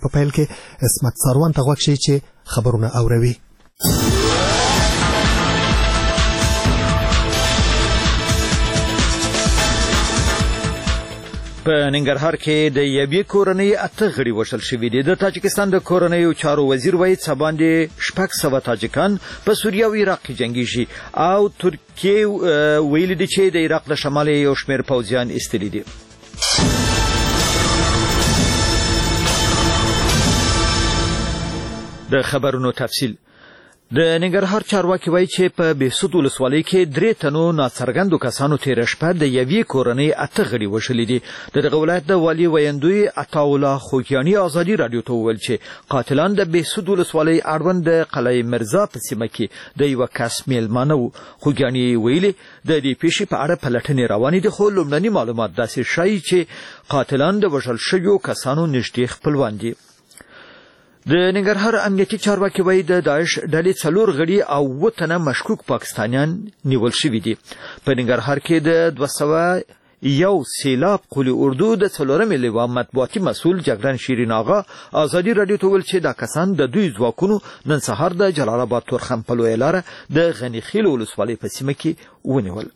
په پیل کې اسمت ساروان ته غوږ شئ چې خبرونه اوروي. په ننګرهار کې د یوې کورنۍ 8 غړي وژل شوي دي. د تاجکستان د کورنیو چارو وزیر وایي څه باندې 600 تاجکان په سوریه او عراق کې جنګیږي او ترکیه ویلي دي چې د عراق له شمال یو شمېر پوځیان ایستلي دي. د خبرونو تفصیل. د ننګرهار چارواکي وایي چې په بهسود ولسوالۍ کې 3 تنو ناڅرګندو کسانو تېره شپه د یوې کورنۍ 8 غړي وژلي دي. د دغه ولایت د والي ویندوی عطاالله خوږیاني ازادي راډیو ته وویل چې قاتلان د بهسود ولسوالۍ اړوند د قلعه مرزا په سیمه کې د یوه کس میلمانه وو. خوږیاني ویلي د دې پیښې په اړه پلټنې روانې دي، خو لومړني معلومات داسې ښایي چې قاتلان د وژل شویو کسانو نږدې خپلوان دي. د ننګرهار امنیتي چارواکي وایي د داعش ډلې 4 غړي او 7 تنه مشکوک پاکستانیان نیول شوي دي. په ننګرهار کې د 201 سیلاب قلی اردو د 4مې لواء مطبوعاتي مسؤل جګړن شیرین آغا ازادي راډیو ته ویل چې دا کسان د دوی ځواکونو نن سهار د جلال آباد تورخم په لویه لاره د غنیخیل ولسوالۍ په سیمه کې ونیول.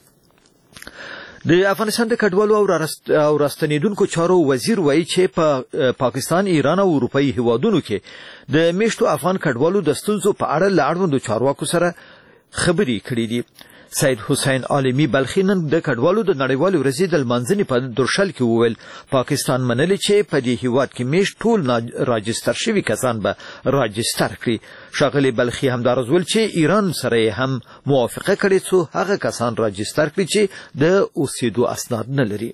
د افغانستان د کډوالو او راستنیدونکو چارو وزیر وایي چې په پاکستان، ایران او اروپایي هیوادونو کې د میشتو افغان کډوالو د ستونزو په اړه له اړوندو چارواکو سره خبرې کړې دي. سید حسین عالمي بلخي نن د کډوالو د نړیوالې ورځې د لمانځنې په درشل کې وویل پاکستان منلي چې په دې هیواد کې میشت ټول راجستر شوي کسان به راجستر کړي. ښاغلي بلخي همداراز ویل چې ایران سره هم موافقه کړې څو هغه کسان راجستر کړي چې د اوسېدو اسناد نه لري.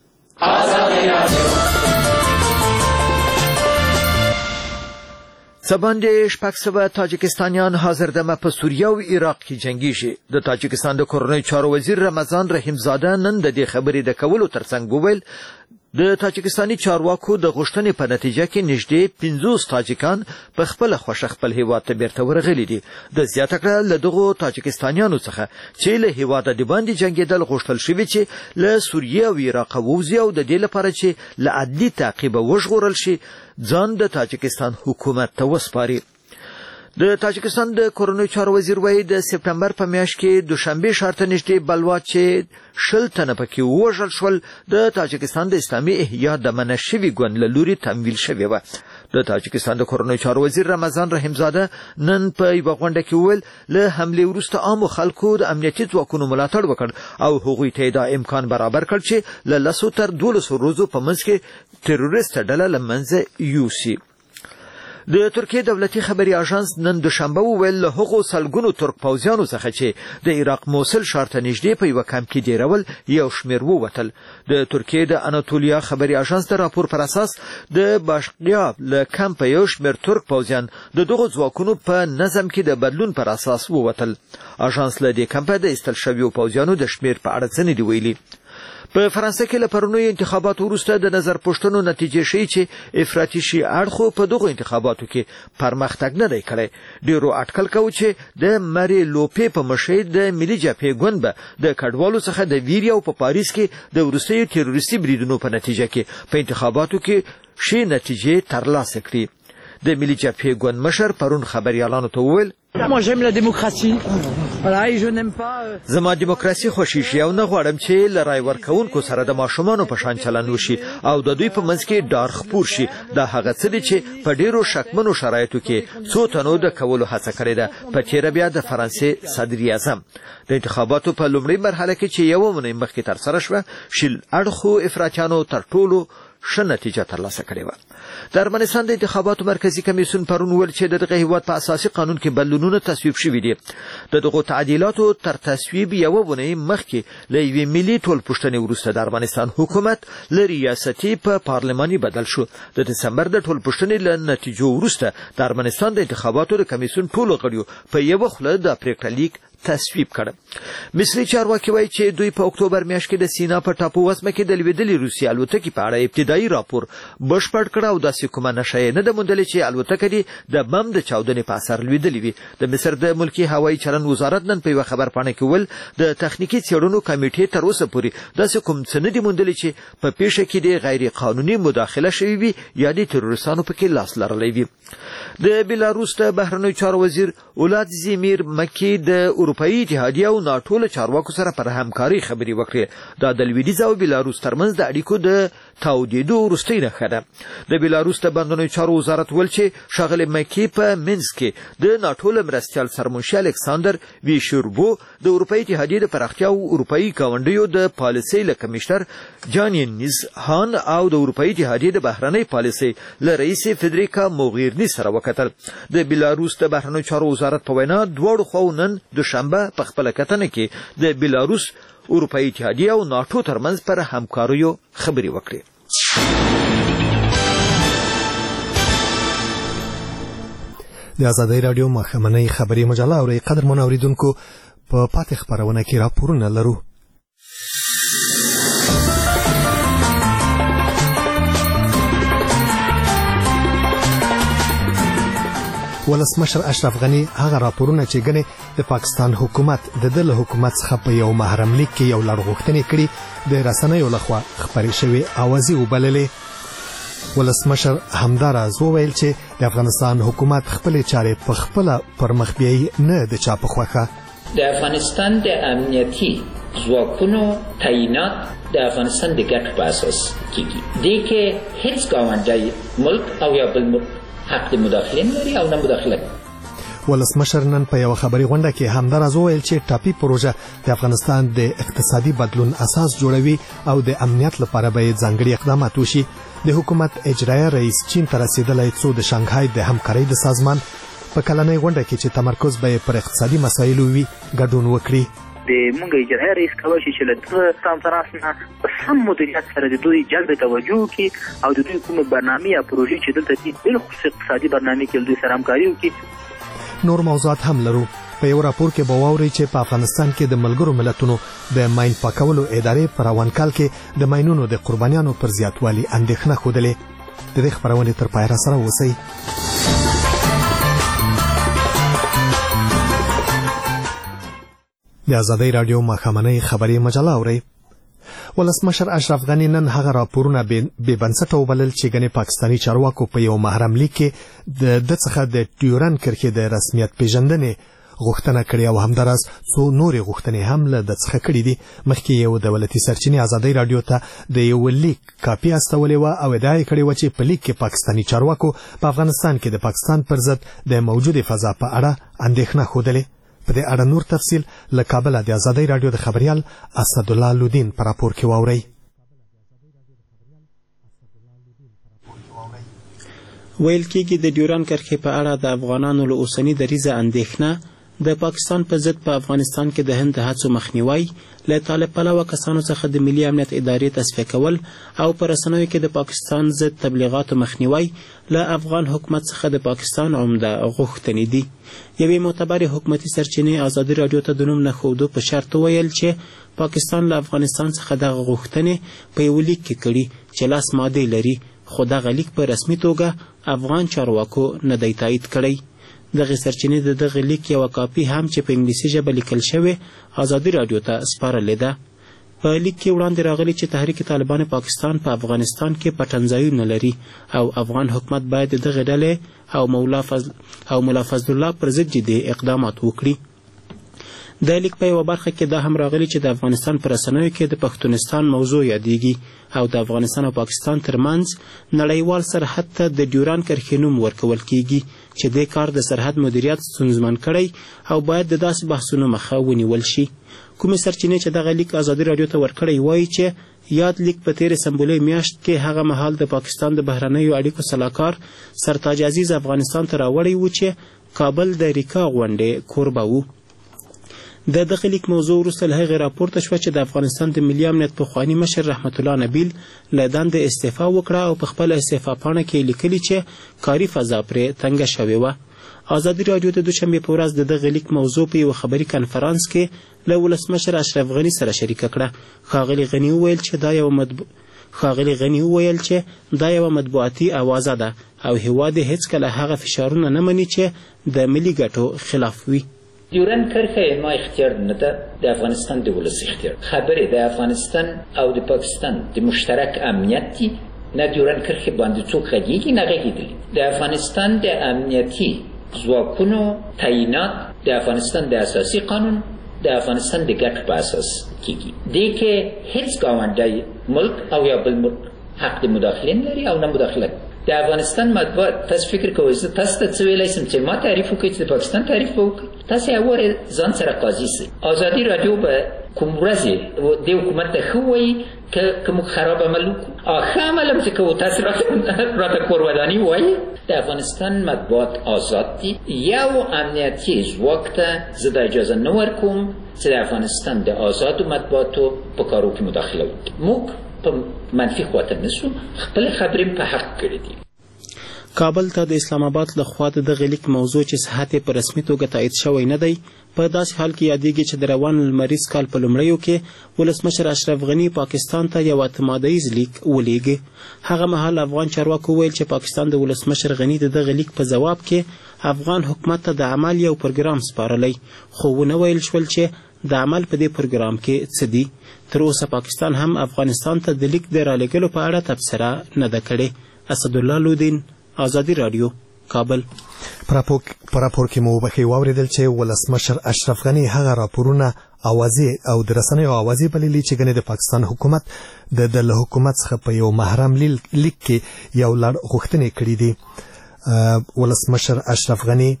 سباندې 600 تاجکستانیان حاضر دمه په سوریه او عراق کې جنګیږي. د تاجکستان د کورنیو چارو وزیر رمضان رحیم زاده نن د دې خبرې د کولو ترڅنګ وویل د تاجکستاني چارواکو د غوښتنې په نتیجه کې نږدې 50 تاجکان په خپل خوښه خپل هیواد ته بیرته ورغلي دي. د زیاته کړه له دغو تاجکستانیانو څخه چې له هیواده د باندې جنګېدل غوښتل شوي چې له سوریه او عراق ووځي او د دې لپاره چې له عدلي تعقیبه وژغورل شي ځان د تاجکستان حکومت ته وسپاري. د تاجکستان د کورنیو چارو وزیر وایي د سپتمبر په میاشت کې دوشنبه ښار ته نږدې بلوا چې 20 تنه پکې ووژل شول د تاجکستان د اسلامي احیا د منع شوي ګوند له لوري تمویل شوې وه. د تاجکستان د کورنیو چارو وزیر رمضان رحیم زاده نن په یوه غونډه کې وویل له حملې وروسته عامو خلکو د امنیتي ځواکونو ملاتړ وکړ او هغوی ته دا امکان برابر کړ چې له 10 تر 12 ورځو په منځ کې تروریسته ډله له منځه یوسي. د ترکیه دولتي خبري اژانس نن دوشنبه وویل له هغو سلګونو ترک پوځیانو څخه چې د عراق موصل ښار ته نږدې په یوه کمپ کې ډیرول یو شمېر ووتل. د ترکیه د اناتولیا خبري اژانس د راپور پر اساس د باشقیا له کمپ یو شمېر ترک پوځیان د دغو ځواکونو په نظم کې د بدلون پر اساس ووتل. اژانس له دې کمپه د ایستل شویو پوځیانو د شمېر په اړه څه نه دي ویلي. په فرانسه کې له پرونیو انتخاباتو وروسته د نظر پوښتنو نتیجې ښیي چې افراطي شي اړخو په دغو انتخاباتو کې پرمختګ نه دی کړی. ډېرو اټکل کوي چې د ماري لوپې په مشرۍ د ملي جبهې ګوند به د کډوالو څخه د ویریا او په پاریس کې د وروستیو تروریستي بریدونو په نتیجه کې په انتخاباتو کې ښې نتیجې ترلاسه کړي. د ملي جبهې ګوند مشر پرون خبریالانو ته وویل زما دیموکراسي خوښیږي او نه غواړم چې له رای ورکوونکو سره د ماشومانو په شان چلند وشي او د دوی په منځ کې ډار خپور شي. دا هغه څه دي چې په ډیرو شکمنو شرایطو کې څو تنو د کولو هڅه کړې ده. په تیره بیا د فرانسې صدر اعظم د انتخاباتو په لومړۍ مرحله کې چې یوه اونۍ مخکې ترسره شوه شل اړخو افراطیانو تر ټولو ښه نتیجه ترلاسه کړې وه. د ارمنستان د انتخاباتو مرکزي کمیسیون پرون ویل چې دغه هیواد په اساسي قانون کې بدلونونه تصویب شوي دي. د دغو تعدیلاتو تر تصویب یوه اونۍ مخکې له یوې ملي ټولپوښتنې وروسته د ارمنستان حکومت له ریاستي په پارلماني بدل شو. د دسمبر د ټولپوښتنې له نتیجو وروسته د ارمنستان د انتخاباتو د کمیسیون ټولو غړیو په یوه خوله د پرېکړه لیک تصویب کړ. مصری چارواکي وایي چې دوی په اکتوبر میاشت کې د سینا په ټاپو وسمه کې د لوېدلې روسي الوتکې په اړه ابتدایي راپور بشپړ کړ او داسې کومه نښه نه ده موندلې چې الوتکه دې د بم د چاودنې په اثر لوېدلې وي. د مصر د ملکي هوایي چلند وزارت نن په یوه خبرپاڼه کې ویل د تخنیکي څېړنو کمیټې تر اوسه پورې داسې کوم څه نه دي موندلي چې په پیښه کې د غیر قانوني مداخله شوې وي یا د تروریستانو پکې لاس لرلی وي. د بیلاروس د بهرنیو چارو وزیر ولادیمیر مکی د اروپایي اتحادیې او ناټو له چارواکو سره پر همکارۍ خبرې وکړې. دا د لویدیځ او بیلاروس ترمنځ د اړیکو د تاودېدو وروستۍ نښه ده. د بیلاروس د بهرنیو چارو وزارت ویل چې ښاغلی مکی په منسک کې د ناټو له مرستیال سرمنشي الکساندر ویشوربو د اروپایي اتحادیې د پراختیا او اروپایي ګاونډیو د پالیسۍ له کمیشنر جانینیز هان او د اروپایي اتحادیې د بهرنۍ پالیسۍ له رئیس فدریکا موغیرني سره وکتل. د بیلاروس د بهرنیو چارو وزارت په وینا دواړو خواو نن دوشنبه په خپله کتنه کې د بیلاروس اروپایي اتحادیې او ناټو ترمنځ پر همکاریو خبرې وکړې. د آزادۍ راډیو ماښامنۍ خبري مجله اورئ. قدرمن اوریدونکو په پاتې خپرونه کې راپورونه لرو. ولسمشر اشرف غنی هغه راپورونه چې ګنې د پاکستان حکومت د دل حکومت څخه په یو محرم لیک کې یو لړغوښتنې کړي د رسنیو لخوا خبرې شوې اوازې وبللې. ولسمشر همداراز وویل چې د افغانستان حکومت خپل چارې په خپل پرمخ بیایي نه د چا په خوښه. د افغانستان د امنیتي ځواکونو تعینات د افغانستان د ګټو په اساس کیږي. دې کې هیڅ ګاونډی ملک او یا بل ملک حق د مداخله لري او نه مداخله. ولسمشر نن په یو خبري غونډه کې همداراز وویل چې ټاپي پروژه د افغانستان د اقتصادي بدلون اساس جوړوي او د امنیت لپاره به ځانګړي اقدامات وشي. د حکومت اجرایه رئیس چین ته رسیدلی څو د شانګهای د همکارۍ د سازمان په کلنۍ غونډه کې چې تمرکز به پر اقتصادي مسایلو وي ګډون وکړي. د مونږ اجرایه رئیس کولی شي چې له دغه کنفرانس نه په سم مدیریت سره د دوی جلب توجه وکړي او د دوی کومه برنامې یا پروژې چې دلته دي بالخصوص اقتصادي برنامې کې دوی سره همکاري وکړي. نور موضوعات هم لرو. په یو راپور کې به واورئ چې په افغانستان کې د ملګرو ملتونو د ماین پاکولو ادارې په روان کال کې د ماینونو د قربانیانو پر زیاتوالي اندېښنه ښودلې. د دې خپرونې تر پایه راسره اوسئ. د آزادۍ راډیو ماښامنۍ خبري مجله اورئ. ولسمشر اشرف غنی نن هغه راپورونه بې بنسټه وبلل چې ګنې پاکستاني چارواکو په یو محرم لیک کې د څخه د ډیورن کرښې د رسمیت پیژندنې غوښتنه کړې او همداراز څو نورې غوښتنې هم له د څخه کړې دي. مخکې یو دولتي سرچینې آزادۍ راډیو ته د یو لیک کاپي استولې وه او ادعا یې کړې وه چې په لیک کې پاکستاني چارواکو په افغانستان کې د پاکستان پر ضد د موجودې فضا په اړه اندېښنه ښودلې. په دې اړه نور تفصیل له کابله د آزادۍ راډیو د خبریال اسدالله لودین په راپور کې واورئ. ویل کېږي د ډیورن کرښې په اړه د افغانانو له اوسني دریځه اندېښنه د پاکستان په ضد په افغانستان کې د هند د هڅو مخنیوی، له طالب پلوه کسانو څخه د ملي امنیت ادارې تصفیه کول او په رسنیو کې د پاکستان ضد تبلیغاتو مخنیوی له افغان حکومت څخه د پاکستان عمده غوښتنې دي. یوې معتبرې حکومتي سرچینې ازادي راډیو ته د نوم نه ښودو په شرط وویل چې پاکستان له افغانستان څخه دغه غوښتنې په یو لیک کې کړي چې 10 مادې لري، خو دغه لیک په رسمي توګه افغان چارواکو نه دی تایید کړی. دغه سرچینې د دغه لیک یوه کاپي هم چې په انګلیسي ژبه لیکل شوې ازادي راډیو ته سپارلې ده. په لیک کې وړاندې راغلي چې تحریک طالبان پاکستان په افغانستان کې پټنځایونه لري او افغان حکومت باید دغه ډلې او ملا فضل الله پر ضد جدي اقدامات وکړي. د لیک په یوه برخه کې دا هم راغلي چې د افغانستان په رسنیو کې د پښتونستان موضوع یادېږي او د افغانستان او پاکستان ترمنځ نړیوال سرحد ته د ډیورن کرښې نوم ورکول کېږي چې دې کار د سرحد مدیریت ستونزمن کړی او باید د داسې بحثونو مخه ونیول شي. کومې سرچینې چې دغه لیک ازادي راډیو ته ورکړی وایي چې یاد لیک په تېرې سنبلې میاشت کې هغه مهال د پاکستان د بهرنیو اړیکو سلاکار سرتاج عزیز افغانستان ته راوړی و چې کابل د ریکا غونډې کوربه و. د دغه لیک موضوع وروسته له هغې راپورته شوه چې د افغانستان د ملي امنیت پخواني مشر رحمت الله نبیل له دندې استعفا وکړه او په خپله استعفا پاڼه کې لیکلي چې کاري فضا پرې تنګه شوې وه. ازادي راډیو د دوشنبه په ورځ د دغه لیک موضوع په یو خبري کانفرنس کې له ولسمشر اشرف غني سره شریکه کړه. ښاغلي غني وویل چې دا یو مطبوعاتي اوازه ده او هیواد هیڅکله هغه فشارونه نه مني چې د ملي ګټو خلاف وي. ډیورنډ کرښه ما اختیار نه ده، د افغانستان د ولس اختیار. خبرې د افغانستان او د پاکستان د مشترک امنیت دي، نه ډیورنډ کرښې باندې څوک غږیږي نه غږیدلی. د افغانستان د امنیتي ځواکونو تعینات د افغانستان د اساسي قانون د افغانستان د ګټو په اساس کیږي. دې کې هیڅ ګاونډی ملک او یا بل ملک حق د مداخلې نه لري او نه مداخله. د افغانستان مطبوعات تاسو فکر کوئ زه تاسو ته څه ویلی سم چې ما تعریف وکړئ چې د پاکستان تعریف به وکړئ؟ تاسو یې اول ځان سره قاضي سئ. ازادي راډیو به کوم ورځې دې حکومت ته ښه وایي که موږ خراب عمل وکړو، ښه عمل هم چې کوو تاسو راته کوروداني وایي. د افغانستان مطبوعات آزاد دي. یو امنیتي ځواک ته زه دا اجازه نه ورکوم چې د افغانستان د آزادو مطبوعاتو په کارو کې مداخله وکړي. موږ په منفي خواته نسو، خپل خبرې په حق کړې دي. کابل ته د اسلام آباد لخوا د دغه لیک موضوع چې صحت په رسمي توګه تایید شوی نه دی، په داسې حال کې یادېږي چې د روان لمریز کال په لومړیو کې ولسمشر اشرف غني پاکستان ته یو اعتمادیز لیک ولیږي. هغه مهال افغان چارواکو وویل چې پاکستان د ولسمشر غني د دغه لیک په جواب کې افغان حکومت ته د عمل یو پروګرام سپارلی، خو ونه ویل شول چې د عمل په دې پروګرام کې څه دي. تر اوسه پاکستان هم افغانستان ته د لیک د رالېږلو په اړه تبصره نه ده کړې. اسدالله لودین، ازادي راډیو، کابل. په راپور کې مو وبښئ واورېدل چې ولسمشر اشرف غني هغه راپورونه اوازې او د رسنیو اوازې بللي چې ګنې د پاکستان حکومت د له حکومت څخه په یو محرم لیک کې یو لړ غوښتنې کړي دي. ولسمشر اشرف غني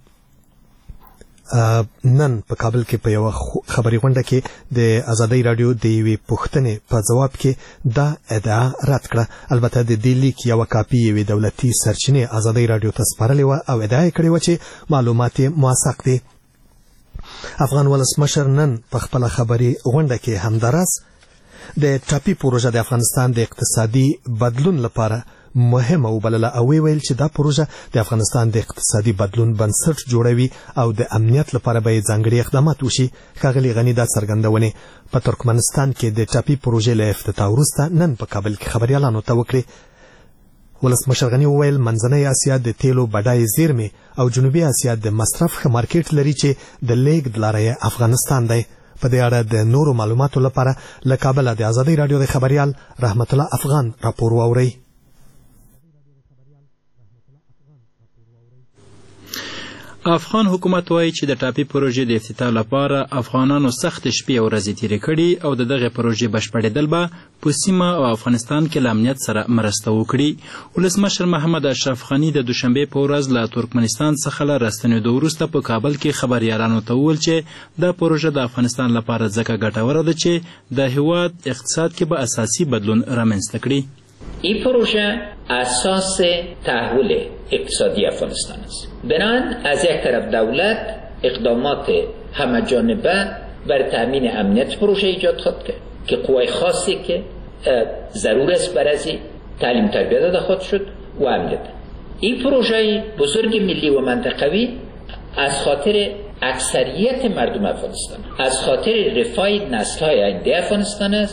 نن په کابل کې په یو خبري غونډه کې د ازادي راډیو د یوې پوښتنې په جواب کې دا ادعا رد کړه. البته د دې لیک یو کاپي یوې دولتي سرچینې ازادي راډیو ته سپارلې وه او ادعا یې کړې وه چې معلومات یې موثق دي. افغان ولسمشر نن په خپله خبري غونډه کې همداراز د ټاپي پروژه د افغانستان د اقتصادي بدلون لپاره مهمه وبلله او ویل چې دا پروژه د افغانستان د اقتصادي بدلون بنسټ جوړوي او د امنیت لپاره به ځانګړي اقدامات وشي. ښاغلي غني دا څرګندونې په ترکمنستان کې د ټاپي پروژې له افتتاح وروسته نن په کابل کې خبریالانو ته وکړې. ولسمشر غني وویل منځنۍ اسیا د تیلو بډای زیرمې او جنوبي اسیا د مصرف ښه مارکیټ لري چې د لیږد لاره یې افغانستان دی. په دې اړه د نورو معلوماتو لپاره له کابله د ازادي راډیو د خبریال رحمت الله افغان راپور واورئ. افغان حکومت وایي چې د ټاپي پروژې د افتتاح لپاره افغانانو سخت شپې او ورځې تیرې کړي او د دغه پروژې بشپړېدل به په سیمه او افغانستان کې له امنیت سره مرسته وکړي. ولسمشر محمد اشرف غني د دوشنبې په ورځ له ترکمنستان څخه له راستنېدو وروسته په کابل کې خبریالانو ته وویل چې دا پروژه د افغانستان لپاره ځکه ګټوره ده چې د هیواد اقتصاد کې به اساسي بدلون رامنځته کړي. این پروژه اساس تحول اقتصادی افغانستان است. بنابراین از یک طرف دولت اقدامات همه‌جانبه برای تامین امنیت پروژه ایجاد خواهد کرد که قوای خاصی که ضرور است برای تعلیم تربیت داده خواهد شد و امنیت. این پروژه بزرگ ملی و منطقوی از خاطر اکثریت مردم افغانستان، از خاطر رفاه نسل‌های آینده افغانستان است.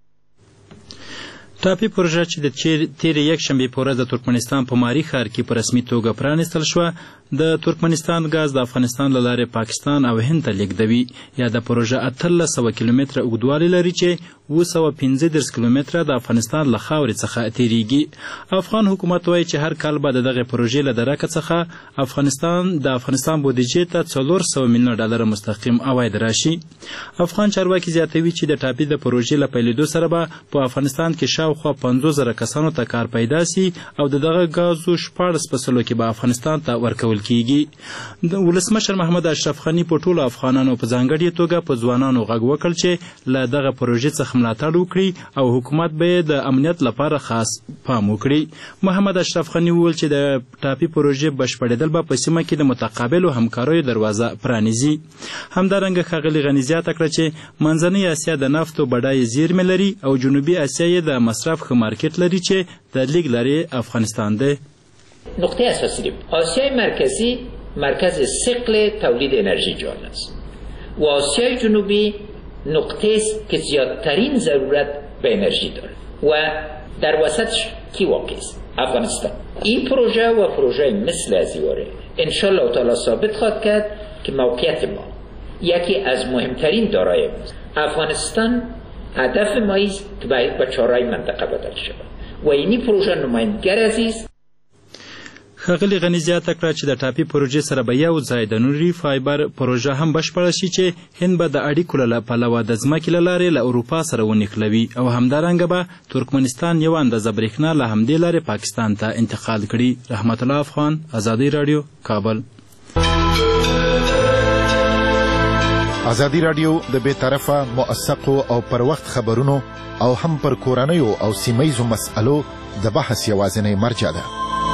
ټاپي پروژه چې د تیرې یکشنبې په ورځ د ترکمنستان په ماري ښار کې په رسمي توګه پرانیستل شوه، د ترکمنستان ګاز د افغانستان له لارې پاکستان او هند ته لیږدوي. یا د پروژه 1800 کیلومتره اوږدوالی لري چې 215 کیلومتره د افغانستان له خاورې څخه تیریږي. افغان حکومت وایي چې هر کال به د دغه پروژې له درکه څخه د افغانستان بودیجې ته 400 میلیونه ډالر مستقیم عواید راشي. افغان چارواکي زیاتوي چې د ټاپي د پروژې له پیلېدو سره به په افغانستان کې شاوخوا 50,000 کسانو ته کار پیدا سي او د دغه ګازو 14 فصلو کې به افغانستان ته ورکول کیږي. د ولسمشر محمد اشرف غني په ټولو افغانانو په ځانګړې توګه په ځوانانو غږ وکړ چې له دغه پروژې څخه ملاتړ وکړي او حکومت به د امنیت لپاره خاص پام وکړي. محمد اشرف غني وویل چې د ټاپي پروژې بشپړېدل به په سیمه کې د متقابلو همکاریو دروازه پرانیزي. همدارنګه ښاغلي غني زیاته کړه چې منځنۍ اسیا د نفتو بډای زیرمې لري او جنوبي اسیا یې د مصرف ښه مارکیټ لري چې د لیږد لارې افغانستان دی. نقطه اساسی آسیای مرکزی مرکز ثقل تولید انرژی جهان است و آسیای جنوبی نقطه است که زیادترین ضرورت به انرژی دارد و در وسطش کی واقع است؟ افغانستان. این پروژه و پروژه مثل ازیواره انشالله تعالی ثابت خواهد کرد که موقعیت ما یکی از مهمترین دارایی ماست. افغانستان هدف ما است که باید به چهارراه منطقه بدل شود و اینی پروژه نمایندګر عزیز. ښاغلي غني زیاته کړه چې د ټاپي پروژې سره به یو ځای د نوري فایبر پروژه هم بشپړه شي چې هند به د اړیکو له پلوه د ځمکې له لارې له اروپا سره ونښلوي او همدارنګه به ترکمنستان یو اندازه برېښنا له همدې لارې پاکستان ته انتقال کړي. رحمت الله افغان، ازادي راډیو، کابل. ازادي راډیو د بې طرفه موثقو او پر وخت خبرونو او هم پر کورنیو او سیمهیزو مسألو د بحث یوازینۍ مرجع ده.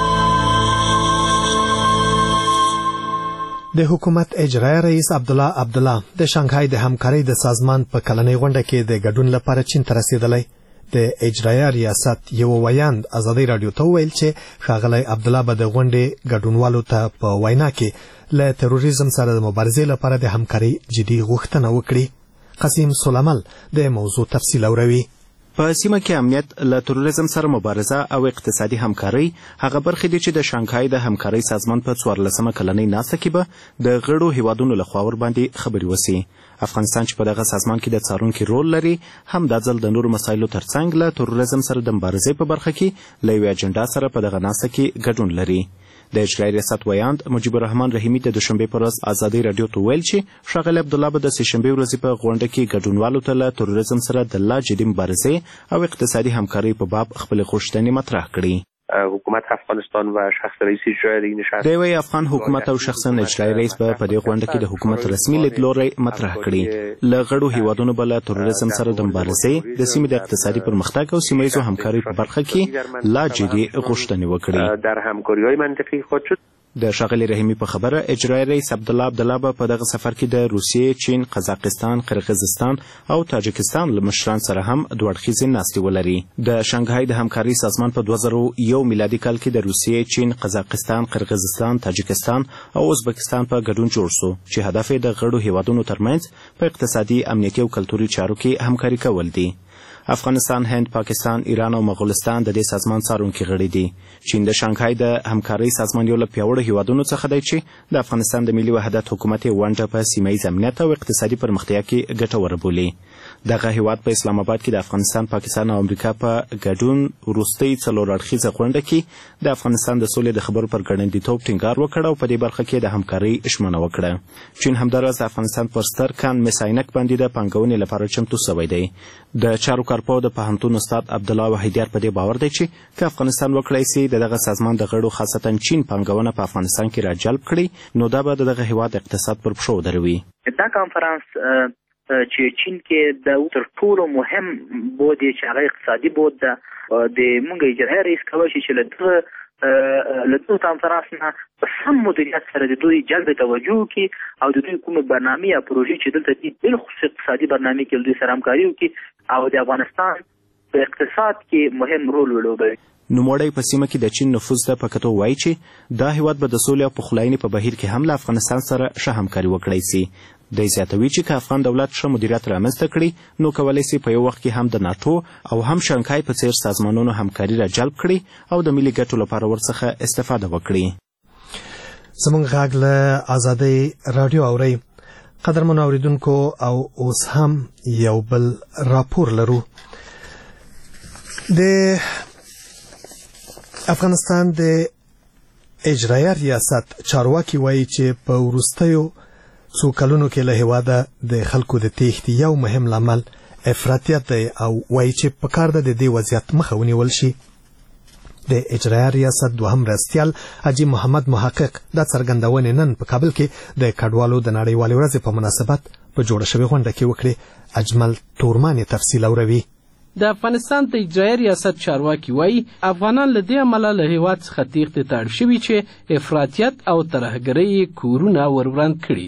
د حکومت اجرایي رئیس عبدالله د شانګهای د همکارۍ د سازمان په کلنۍ غونډه کې د ګډون لپاره چین ته رسیدلی. د اجرایي ریاست یو ویاند ازادي راډیو ته وویل چې ښاغلی عبدالله به د غونډې ګډونوالو ته په وینا کې له تروریزم سره د مبارزې لپاره د همکارۍ جدي غوښتنه وکړي. قسیم سلیمل د موضوع تفصیل اوروي. په سیمه کې امنیت، له تروریزم سره مبارزه او اقتصادي همکاري هغه برخې دي چې د شانګهای د همکارۍ سازمان په 14مه کلنۍ ناسته کې به د غړو هیوادونو لخوا ورباندې خبرې وسي. افغانستان چې په دغه سازمان کې د څارونکي رول لري هم دا ځل د نورو مسایلو ترڅنګ له تروریزم سره د مبارزې په برخه کې له یوې اجنډا سره په دغه ناسته کې ګډون لري. د اجرایي ریاست ویاند مجیب الرحمن رحیمي د دوشنبې پر ورځ ازادي راډیو ته ویل چې ښاغلی عبدالله به د سهشنبې ورځې په غونډه کې ګډونوالو ته له تروریزم سره د لا جدي مبارزې او اقتصادي همکارۍ په باب خپلې غوښتنې مطرح کړي. حکومت افغانستان و شخص رئیس اجرایی نشست. د یوې افغان حکومت او شخصا اجرایي رئیس به په دې غونډه کې د حکومت رسمي لیدلوری مطرح کړي. له غړو هیوادونو به له تروریزم سره د مبارزې، د سیمې د اقتصادي پرمختګ او سیمهیزو همکارۍ په برخه کې لا جدي غوښتنې وکړي. در همکاری‌های منطقی خود شد. د ښاغلي رحیمي په خبره اجرایي رئیس عبدالله به په دغه سفر کې د روسیې، چین، قزاقستان، قرغیزستان او تاجکستان له مشرانو سره هم دوه اړخیزې ناستې ولري. د شانګهای د همکارۍ سازمان په 2001 میلادي کال کې د روسیې، چین، قزاقستان، قرغیزستان، تاجکستان او ازبکستان په ګډون جوړ شو چې هدف یې د غړو هیوادونو ترمنځ په اقتصادي، امنیتي او کلتوري چارو کې همکاري کول دي. افغانستان، هند، پاکستان، ایران او مغولستان د دې سازمان څارونکي غړي دي. چین د شانګهای د همکارۍ سازمان یو له پیاوړو هیوادونو څخه دی چې د افغانستان د ملي وحدت حکومت یې ونډه په سیمهییز امنیت او اقتصادي پرمختیا کې ګټوره بولي. دغه هیواد په اسلام آباد کې د افغانستان، پاکستان او امریکا په ګډون وروستۍ څلور اړخیزه غونډه کې د افغانستان د سولې د خبرو پر ګړندیتوب ټینګار وکړ او په دې برخه کې د همکارۍ ژمنه وکړه. چین همداراز د افغانستان پر ستر کان مس عینک باندې د پانګونې لپاره چمتو شوی دی. د چارو کارپو د پوهنتون استاد عبدالله وحیدیار په دې باور دی چې که افغانستان وکړی سي د دغه سازمان د غړو خاصتا چین پانګونه په افغانستان کې راجلب کړي نو دا به د دغه هیواد اقتصاد پر پښو ودروي. دا کانفرانس چې چین کې د تر ټولو مهم بود چې هغه اقتصادي بود ده د مونږ اجرایي رئیس کولی شي چې له دغه کانفرانس نه په سم مدیریت سره د دوی جلب توجه وکړي او د دوی کومه برنامې یا پروژې چې دلته دي بالخصوص اقتصادي برنامې کې دوی سره همکاري وکړي او د افغانستان په اقتصاد کې مهم رول ولوبوي. نوموړی په سیمه کې د چین نفوذ ته په کتو وایي چې دا هیواد به د سولې او پخلاینې په بهیر کې هم له افغانستان سره ښه همکاري وکړی سي. دی زیاتوي چې که افغان دولت ښه مدیریت رامنځته کړي نو کولی سي په یو وخت کې هم د ناټو او هم شانګهای په څیر سازمانونو همکاري را جلب کړي او د ملي ګټو لپاره ورڅخه استفاده وکړي. زموږ غږ له ازادۍ راډیو اورئ. قدرمنو اوریدونکو او اوس هم یو بل راپور لرو. د افغانستان د اجرایي ریاست چارواکي وایي چې په وروستیو څو کلونو کې له هیواده د خلکو د تېښتې یو مهم لامل افراطیت دی او وایي چې پکار ده د دې وضعیت مخه ونیول شي. د اجرایي ریاست دوهم مرستیال حاجي محمد محقق دا څرګندونې نن په کابل کې د کډوالو د نړیوالې ورځې په مناسبت په جوړه شوې غونډه کې وکړې. اجمل تورمان تفصیل اوروي. د افغانستان د اجرایي ریاست چارواکي وایي افغانان له دې امله له هیواد څخه تېښتې ته اړ شوي چې افراطیت او ترهګرۍ کورونه وروران کړي دي.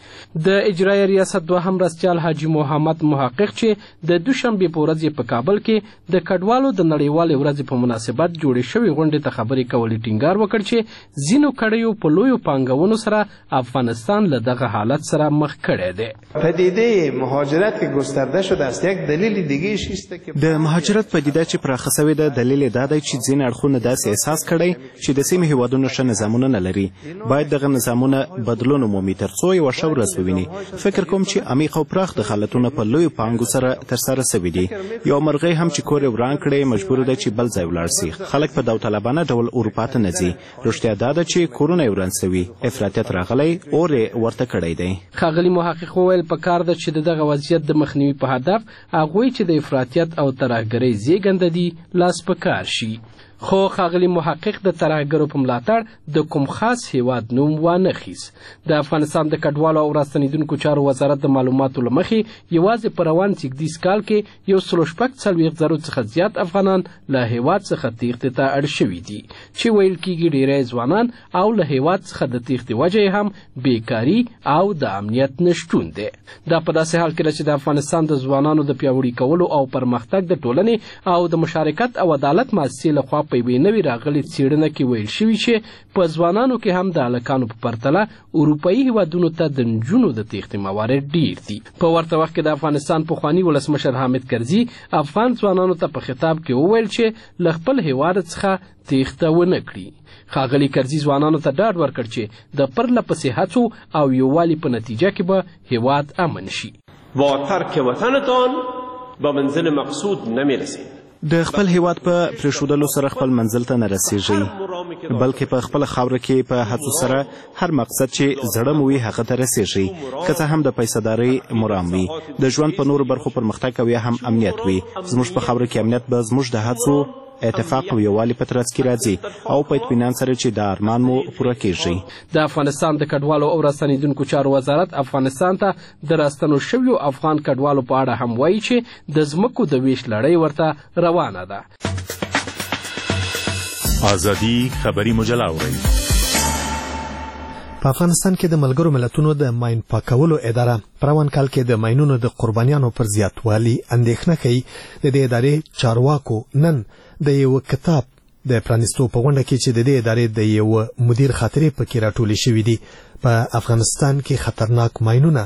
د اجرایه ریاست دوهم مرستیال حاجي محمد محقق چې د دوشنبې په ورځ په کابل کې د کډوالو د نړیوالې ورځې په مناسبت جوړې شوې غونډې ته خبرې کولې ټینګار وکړ چې ځینو کړیو په لویو پانګونو سره افغانستان له دغه حالت سره مخ کړی دی. پدیده مهاجرت که گسترده شده است یک دلیل دیگه است که د مهاجرت پدیده چې پراخه شوې ده دلیل دا دی چې ځینې اړخونه داسې احساس کړی چې د سیمې هیوادونو ښه نظامونه نه لري. باید دغه نظامونه بدلون ومومي تر څو یوه ښه ورځ وویني. فکر کوم چې عمیق او پراخ دخالتونه په لویو پانګو سره ترسره شوي دي. یو مرغۍ هم چې کور یې وران کړی مجبور ده چې بل ځای ولاړ شي. خلک په داوطلبانه ډول اروپا ته نه ځي. رښتیا دا ده چې کورونه یې وران شوي. افراطیت راغلی اور یې ورته کړی دی. ښاغلي محقق وویل پکار ده چې د دغه وضعیت د مخنیوي په هدف هغوی چې د افراطیت او ترهګرۍ زیږنده دي لاس په کار شي. خو ښاغلي محقق د ترهګرو په ملاتړ د کوم خاص هیواد نوم وانخیس. د افغانستان د کډوالو او راستنیدونکو چارو وزارت د معلوماتو له مخې یوازې په روان زیږدیز کال کې 140,000 څخه زیات افغانان له هیواد څخه تیښتې ته اړ شوي دي چې ویل کېږي ډیری ځوانان او له هیواد څخه د تیښتې وجه هم بیکاري او د امنیت نشتون دی. دا په داسې حال کې چې د افغانستان د ځوانانو د پیاوړي کولو او پرمختګ د ټولنې او د مشارکت او عدالت مؤسسې لخوا په یوې نوې راغلې څېړنه کې ویل شوي چې په ځوانانو کې هم د هلکانو په پرتله اروپایي هیوادونو ته د نجونو د تیښتې موارد ډیر دي. په ورته وخت کې د افغانستان پخواني ولسمشر حامد کرزي افغان ځوانانو ته په خطاب کې وویل چې له خپل هیواد څخه تیښته ونه کړي. ښاغلي کرزي ځوانانو ته ډاډ ورکړ چې د پرله پسې هڅو او یووالي په نتیجه کې به هیواد امن شي. با ترک وطنتان به منزل مقصود نمیرسید. د خپل هیواد په پرېښودلو سره خپل منزل ته نه رسیږئ بلکې په خپله خاوره کې په هڅو سره هر مقصد چې زړه مو وي هغه ته رسیږئ که څه هم د پیسهدارۍ مرام وي. د ژوند په نورو برخو پرمختګ او یا هم امنیت وي. زموږ په خاوره کې امنیت به زموږ د هڅو اتفاق او یووالي په ترڅ کې راځي او په اطمینان سره چې د ارمان مو پوره کیږي. د افغانستان د کډوالو او راستنیدونکو چارو وزارت افغانستان ته د راستنو شویو افغان کډوالو په اړه هم وایي چې د ځمکو د ویش لړۍ ورته روانه ده. ازادي خبري مجله اورئ. په افغانستان کې د ملګرو ملتونو د ماین پاکولو اداره په روان کال کې د ماینونو د قربانیانو پر زیاتوالي اندېښنه کوي. د دې ادارې چارواکو نن د یو کتاب د پرانیستو په غونډه کې چې د دې ادارې د یو مدیر خاطرې پکې راټولې شوې دي په افغانستان کې خطرناک ماینونه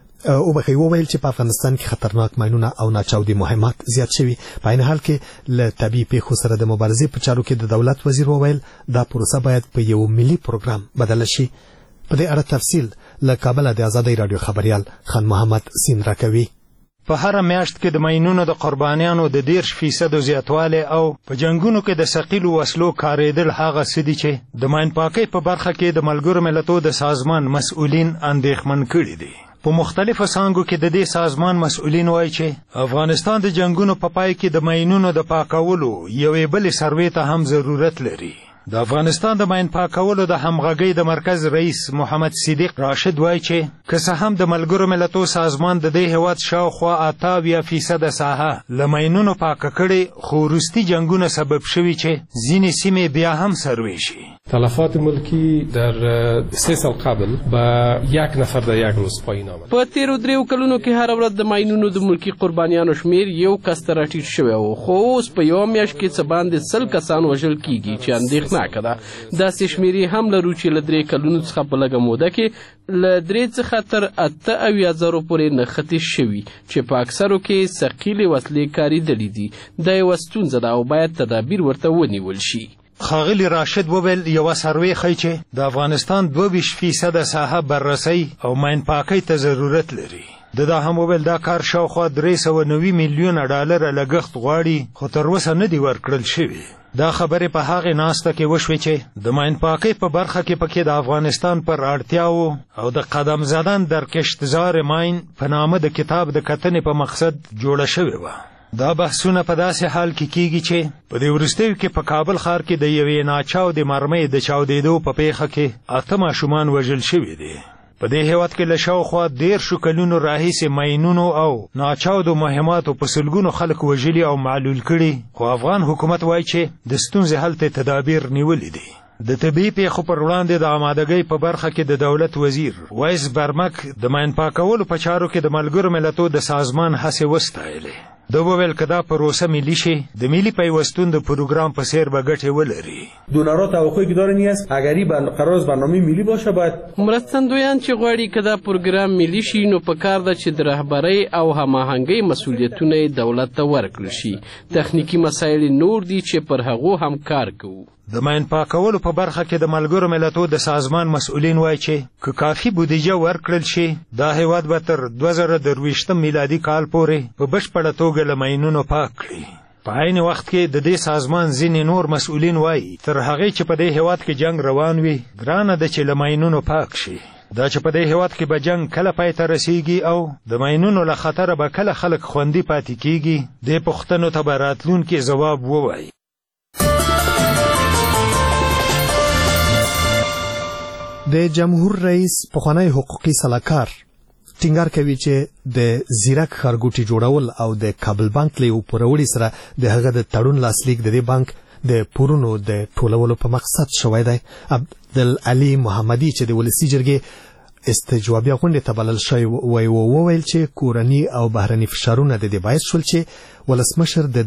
او بخي وویل چې په افغانستان کې خطرناک ماینونه او ناچاودي مهمات زیات شوي. په عین حال کې له طبیعي پیښو سره د مبارزې په چارو کې د دولت وزیر وویل دا پروسه باید په یو ملي پروګرام بدله شي. په دې اړه تفصیل له کابل د آزادۍ رادیو خبريال خان محمد سین راکوي. په هر میاشت کې د ماینونو د قربانیانو د 10% زیاتوالی او په جنگونو کې د ثقیلو وسلو کارېدل هغه څه دي چې د ماین پاکۍ په برخه کې د ملګرو ملتونو د سازمان مسؤلین اندېښمن کړي دي. په مختلفو څانګو کې د دې سازمان مسؤلین وایي چې افغانستان د جنگونو په پای کې د ماینونو د پاکولو یوې بلې سروې ته هم ضرورت لري. د افغانستان د ماین پاکولو د همغږۍ د مرکز رئیس محمد صدیق راشد وایي چې که څه هم د ملګرو ملتونو سازمان د دې هیواد شاوخوا 88% ساحه له ماینونو پاکه کړې خو وروستي جنګونه سبب شوي چې ځینې سیمې بیا هم سروې شي. تلفات ملکی در 3 سال قبل با 1 نفر در 1 روز پایین آمد. په تیرو دریو کلونو کې هر ورځ د ماینونو د ملکی قربانیانو شمیر یو کس ته راټیټ شوی و خو اوس په یو میاشت کې څه باندې 100 کسان وژل کیږي چې اندېښناکه ده. داسې شمیر هم لرو چې له 3 کلونو څخه په لږه موده کې له 3 څخه تر 88,000 پورې نښتې شوي چې په اکثرو کې ثقیلې وسلې کارېدلې دي. دا یوه ستونزه ده او باید تدابیر ورته ونیول شي. ښاغلي راشد وویل یوه سروې ښیي چې د افغانستان 22% ساحه بررسۍ او ماین پاکۍ ته ضرورت لري. دا هم وویل دا کار شاوخوا 390 میلیونه ډالره لګښت غواړي خو تر اوسه نه دي ورکړل شوي. دا خبرې په هغې ناسته کې وشوې چې د ماین پاکۍ په برخه کې پکې د افغانستان پر اړتیاو او د قدم زدن در کشتزار ماین په نامه د کتاب د کتنې په مقصد جوړه شوې وه. دا بحثونه په داسې حال کې کیږي چې په دې وروستیو کې په کابل ښار کې د یوې ناچاودې مرمۍ د چاودېدو په پیښه کې 8 ماشومان وژل شوي دي. په دې هیواد کې له شاوخوا 13 کلونو راهیسې ماینونو او ناچاودو مهماتو په سلګونو خلک وژلي او معلول کړي خو افغان حکومت وایي چې د ستونزې حل ته تدابیر نیولي دي. د طبي پیښو پر وړاندې د آمادګۍ په برخه کې د دولت وزیر وایس برمک د ماین پاکولو په چارو کې د ملګرو ملتونو د سازمان هڅې وستایلې. دا وویل که دا پروسه ملی شي د ملی پیوستون د پروگرام په څیر به ګټې ولري. دونرها توقعی که دارن این است اگر قرار است برنامه ملی باشه باید مرستندویان چې غواړي که دا پروګرام ملی شي نو پکار ده چې د رهبرۍ او هماهنګۍ مسؤلیتونه یې دولت ته ورکړل شي. تخنیکی مسایل نور دي چې پر هغو هم کار کوو. د ماین پاکولو په برخه کې د ملګرو ملتونو د سازمان مسؤلین وایي چې که کافي بودیجه ورکړل شي دا هیواد به تر 2023 میلادي کال پورې په بشپړه توګه له ماینونو پاک کړي. په عین وخت کې د دې سازمان ځینې نور مسؤلین وایي تر هغې چې په دې هیواد کې جنگ روان وي ګرانه ده چې له ماینونو پاک شي. دا چې په دې هیواد کې به جنگ کله پای ته رسیږي او د ماینونو له خطره به کله خلک خوندي پاتې کیږي دې پوښتنو ته به راتلونکي ځواب ووایي. د جمهور رئیس پخوانی حقوقي سلاکار ټینګار کوي چې د زیرک ښارګوټي جوړول او د کابل بانک له پوروړي سره د هغه د تړون لاسلیک د دې بانک د پورونو د ټولولو په مقصد شوی دی. عبدالعلي محمدي چې د ولسي جرګې استجوابیه غونډې ته بلل شوی وویل چې کورني او بهرني فشارونه د دې باعث شول چې ولسمشر د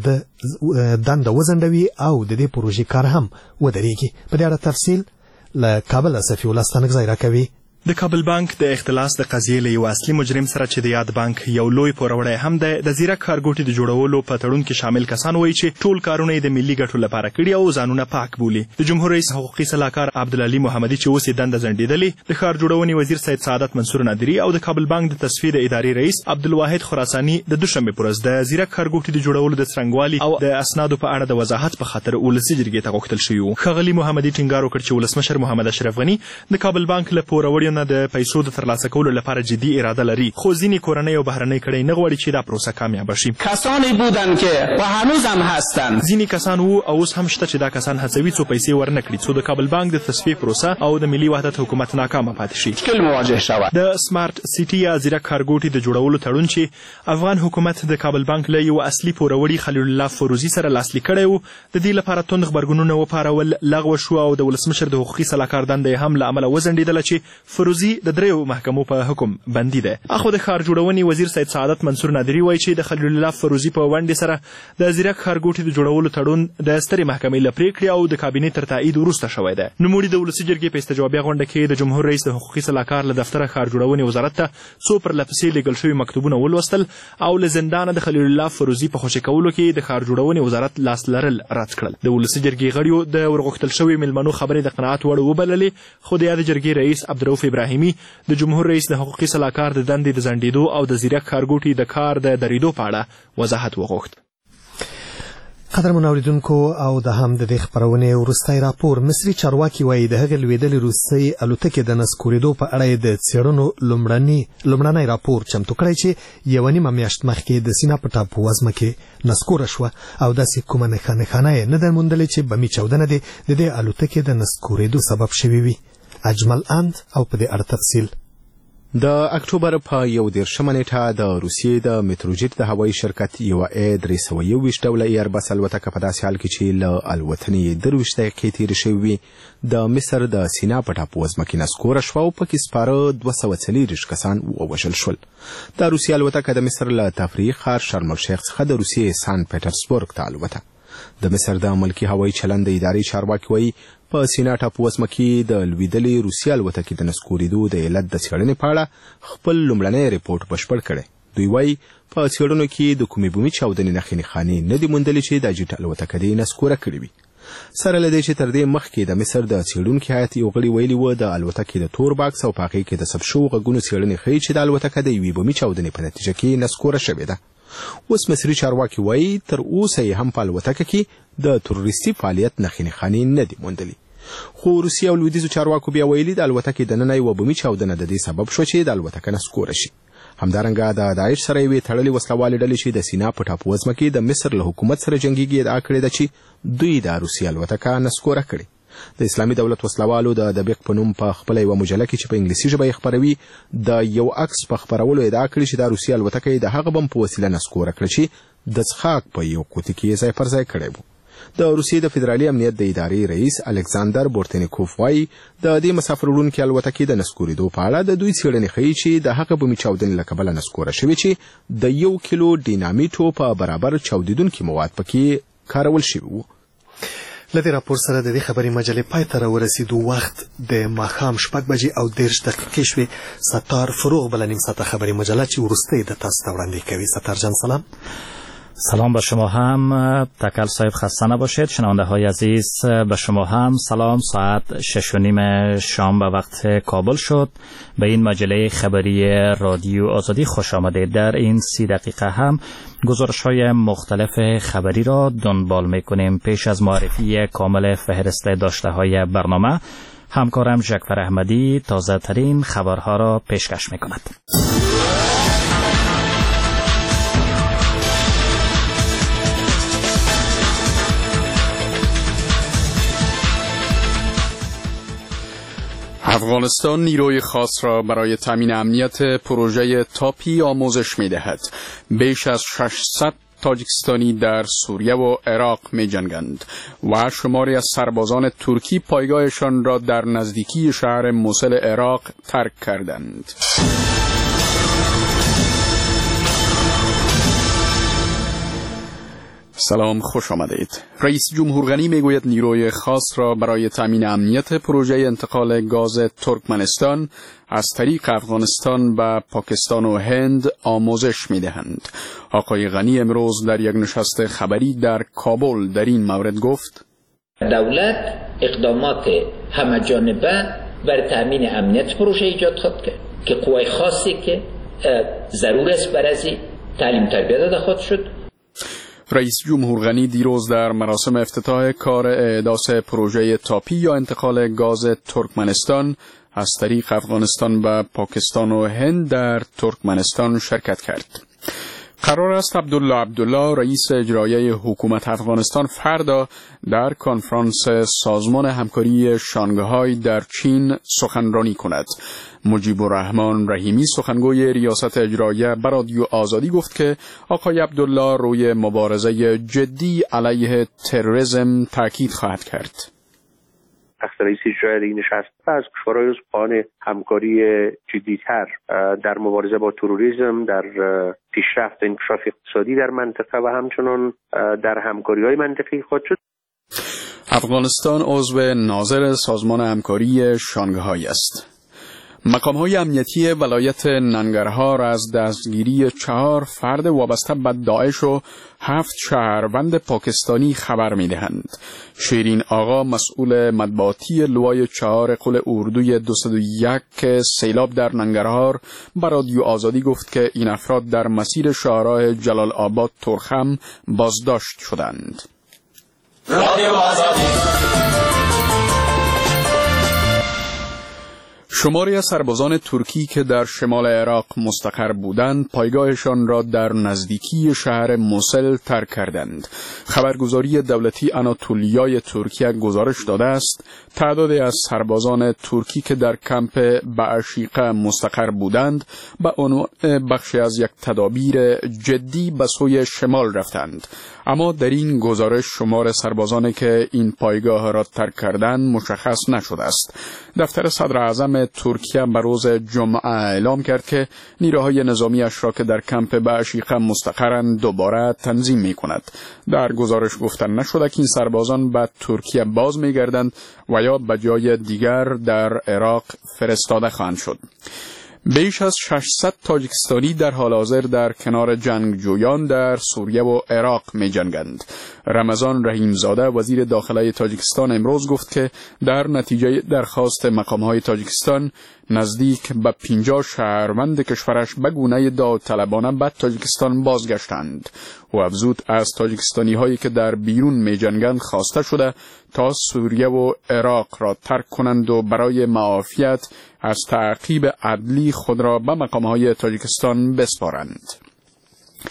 دنده وځنډوي او د دې پروژې کار هم ودرېږي. په دې اړه تفصیل له کابل صفي الله ستانکزی راکوي. د کابل بانک د اختلاس د قضیې له یو اصلي مجرم سره چې د یاد بانک یو لوی پوروړی هم د زیرک ښارګوټي د جوړولو په تړون کې شامل کسان وایي چې ټول کارونه یې د ملي ګټو لپاره کړي او ځانونه پاک بولي. د جمهور رئیس حقوقي سلاکار عبدالعلي محمدي چې اوس یې دنده ځنډېدلې، د ښار جوړونې وزیر سید سعادت منصور نادري او د کابل بانک د تصفیې د ادارې رئیس عبدالواحد خراساني د دوشنبې پر ورځ د زیرک ښارګوټي د جوړولو د څرنګوالي او د اسنادو په اړه د وضاحت په خاطر ولسي جرګې ته غوښتل شوي وو. ښاغلي محمدي ټینګار وکړ چې ولسمشر محمد اشرف غني د کابل بانک له پوروړیو نه د پیسو د ترلاسه کولو لپاره جدي اراده لري، خو ځینې کورنۍ او بهرنۍ کړۍ نه غواړي چې دا پروسه کامیابه شي. کسانی بودن که و هنوز هم هستند. ځینې کسان وو او اوس هم شته چې دا کسان هڅوي څو پیسې ورنه کړي څو د کابل بانک د تصفیې پروسه او د ملي وحدت حکومت ناکامه پاتې شي. مشکل مواجه شود. د سمارټ سیټي یا زیرک ښارګوټي د جوړولو تړون چې افغان حکومت د کابل بانک له یو اصلي پوروړي خلیل الله فروزي سره لاسلیک کړی و، د دې لپاره توند غبرګونونه وپارول، لغوه شو او د ولسمشر د حقوقي سلاکار دنده هم له امله وځنډېدله چې فروزي د دریو محکمو په حکم بندي ده. اخو د ښار جوړونې وزیر سید سعادت منصور نادري وایي چې د خلیل الله فروزي په ونډې سره د زیرک ښارګوټي د جوړولو تړون د سترې محکمې له پرېکړې او د کابینې تر تایید وروسته شوی دی. نوموړي د ولسي جرګې په استجوابیه غونډه کې د جمهور رئیس د حقوقي سلاکار له دفتره ښار جوړونې وزارت ته څو پرلپسې لیږل شوي مکتوبونه ولوستل او له زندانه د خلیل الله فروزي په خوشي کولو کې د ښار جوړونې وزارت لاس لرل رد کړل. د ولسي جرګې غړیو د ورغوښتل شوي مېلمنو خبرې د قناعت وړ وبللې، خو د یاد جرګې رئیس عبدالرؤف ابراهیمي د جمهور رئیس د حقوقي سلاکار د دندې د ځنډېدو او د زیرک ښارګوټي د کار د درېدو په اړه وضاحت وغوښت. قدرمن اوریدونکو او د هم د دې خبرونې وروستی راپور مصري چارواکي وایي د هغې لوېدلې روسۍ الوتکې د نسکورېدو په اړه یې د څېړنو لومړنی راپور چمتو کړی چې یوه نیمه میاشت مخکې د سینا په ټاپووزمه کې نسکوره شوه او داسې کومه نښانه یې نه ده موندلې چې بمي چاودنه دې د دې الوتکې د نسکورېدو سبب شوی وي. اجمل اند او په دې اړه تفصیل. د اکتوبر په 11 نیټه د روسیې د متروجیت د هوایي شرکت یوه A321 ډوله ایربس الوتکه په داسې حال کې چې له الوتنې 23 دقیقې تېرې شوې وي د مصر د سینا په ټاپووزمه کې نسکوره شوه او پکې سپاره 240 کسان ووژل شول. د روسیې الوتکه د مصر له تفریحي ښار شرم الشیخ څخه د روسیې سان پیټرسبورګ ته الوته. د مصر د ملکي هوایي چلند د ادارې چارواکي وایي په سینا ټاپووزمه کې د لوېدلې روسیې الوتکې د نسکورېدو د علت د څېړنې په اړه خپل لومړنی ریپورټ بشپړ کړی. دوی وایي په څېړنو کې د کومې بومي چاودنې نښې نښانې نه دي موندلې چې دا جیټ الوتکه دې نسکوره کړې وي. سره له دې چې تر دې مخکې د مصر د څېړونکي هیات یو غړي ویلي و د الوتکې د تور باکس او په هغې کې د ثبت شوو غږونو څېړنې ښیي چې د الوتکه د یوې بومي چاودنې په نتیجه کې نسکوره شوې ده. اوس مصري چارواکي وایي تر اوسه یې هم په الوتکه کې د تروریستي فعالیت نښې نښانې نه دي موندلې. خو روسیه او لویدیځو چارواکو بیا ویلي د الوتکې دننه یوه بومي چاودنه د دې سبب شوه چې د الوتکه نسکوره شي. همدارنګه د داعش سره یوې تړلې وسلوالې ډلې چې د سینا په ټاپووزمه کې د مصر له حکومت سره جنګیږي ادعا کړې ده چې دوی د روسیې الوتکه نسکوره کړې. د اسلامي دولت وسلوالو د دبیق په نوم په خپله یوه مجله کې چې په انګلیسي ژبه یې خپروي د یو عکس په خپرولو ادعا کړې چې د روسیې الوتکه یې د هغه بم په وسیله نسکوره کړه چې د څښاک په یو قوطي کې یې ځای پر ځای کړی و. د روسیې د فدرالي امنیت د ادارې رئیس الکساندر بورتنیکوف وايي د دې مسافر وړونکي الوتکې د نسکورېدو په اړه د دوی څېړنې ښیي چې د هغه بمي چاودنې له کبله نسکوره شوې چې د 1 کیلو ډینامیټو په برابر چاودیدونکي مواد پکې کارول شوي وو. لدې راپور سره د دې خبري مجلې پای ته راورسېدو. وخت د ماښام 6:30 شوې. ستار فروغ بله نیم ساعته خبري مجله چې وروسته د تاسو ته وړاندې کوي. ستار جان سلام. سلام به شما هم. تکل صاحب خسته نباشید. شنونده های عزیز به شما هم سلام. ساعت 6:30 شام به وقت کابل شد. به این مجله خبری رادیو آزادی خوش آمدید. در این 30 دقیقه هم گزارش های مختلف خبری را دنبال میکنیم. پیش از معرفی کامل فهرست داشته های برنامه، همکارم جعفر احمدی تازه ترین خبرها را پیشکش میکند. افغانستان نیروی خاص را برای تامین امنیت پروژه تاپی آموزش می‌دهد. بیش از 600 تاجیکستانی در سوریه و عراق می‌جنگند و شماری از سربازان ترکی پایگاهشان را در نزدیکی شهر موصل عراق ترک کردند. سلام، خوش آمدید. رئیس جمهور غنی میگوید نیروی خاص را برای تامین امنیت پروژه انتقال گاز ترکمنستان از طریق افغانستان به پاکستان و هند آموزش میدهند. آقای غنی امروز در یک نشست خبری در کابل در این مورد گفت: دولت اقدامات همه‌جانبه برای تامین امنیت پروژه ایجاد خواهد کرد که قوای خاصی که ضرور است برای تعلیم تربیت داده خواهد شد. رئیس جمهور غنی دیروز در مراسم افتتاح کار احداث پروژه تاپی یا انتقال گاز ترکمنستان از طریق افغانستان به پاکستان و هند در ترکمنستان شرکت کرد. قرار است عبدالله رئیس اجرایی حکومت افغانستان فردا در کنفرانس سازمان همکاری شانگهای در چین سخنرانی کند. مجیب الرحمن رحیمی سخنگوی ریاست اجراییه به رادیو آزادی گفت که آقای عبدالله روی مبارزه جدی علیه تروریسم تاکید خواهد کرد. رئیس اجرایی نشست از کشورهای عضو همکاری جدی‌تر در مبارزه با تروریسم، در پیشرفت انکشاف اقتصادی در منطقه و همچنان در همکاری‌های منطقه‌ای خواهد شد. افغانستان عضو ناظر سازمان همکاری شانگهای است. مقام‌های امنیتی ولایت ننگرهار از دستگیری 4 فرد وابسته به داعش و 7 شهروند پاکستانی خبر می‌دهند. شیرین آقا مسئول مطبوعاتی لوای 4 قل اردوی 201 سیلاب در ننگرهار به رادیو آزادی گفت که این افراد در مسیر شاهراه جلال آباد ترخم بازداشت شدند. رادیو آزادی. شماری از سربازان ترکی که در شمال عراق مستقر بودند پایگاهشان را در نزدیکی شهر موصل ترک کردند. خبرگزاری دولتی آناتولیای ترکیه گزارش داده است تعدادی از سربازان ترکی که در کمپ بعشیقه مستقر بودند به عنوان بخشی از یک تدابیر جدی به سوی شمال رفتند. اما در این گزارش شمار سربازانی که این پایگاه را ترک کردند مشخص نشده است. دفتر صدر اعظم ترکیه به روز جمعه اعلام کرد که نیروهای نظامیش را که در کمپ بعشیقه مستقرند دوباره تنظیم می کند. در گزارش گفته نشده که این سربازان به ترکیه باز می گردند و یا به جای دیگر در عراق فرستاده خواهند شد. بیش از 600 تاجیکستانی در حال حاضر در کنار جنگجویان در سوریه و عراق می جنگند. رمضان رحیمزاده وزیر داخلی تاجیکستان امروز گفت که در نتیجه درخواست مقام‌های تاجیکستان نزدیک به 50 شهروند کشورش به گونه داوطلبانه به تاجیکستان بازگشتند. و افزود از تاجیکستانی هایی که در بیرون می جنگند خواسته شده تا سوریه و عراق را ترک کنند و برای معافیت از تعقیب عدلی خود را به مقام‌های تاجیکستان بسپارند.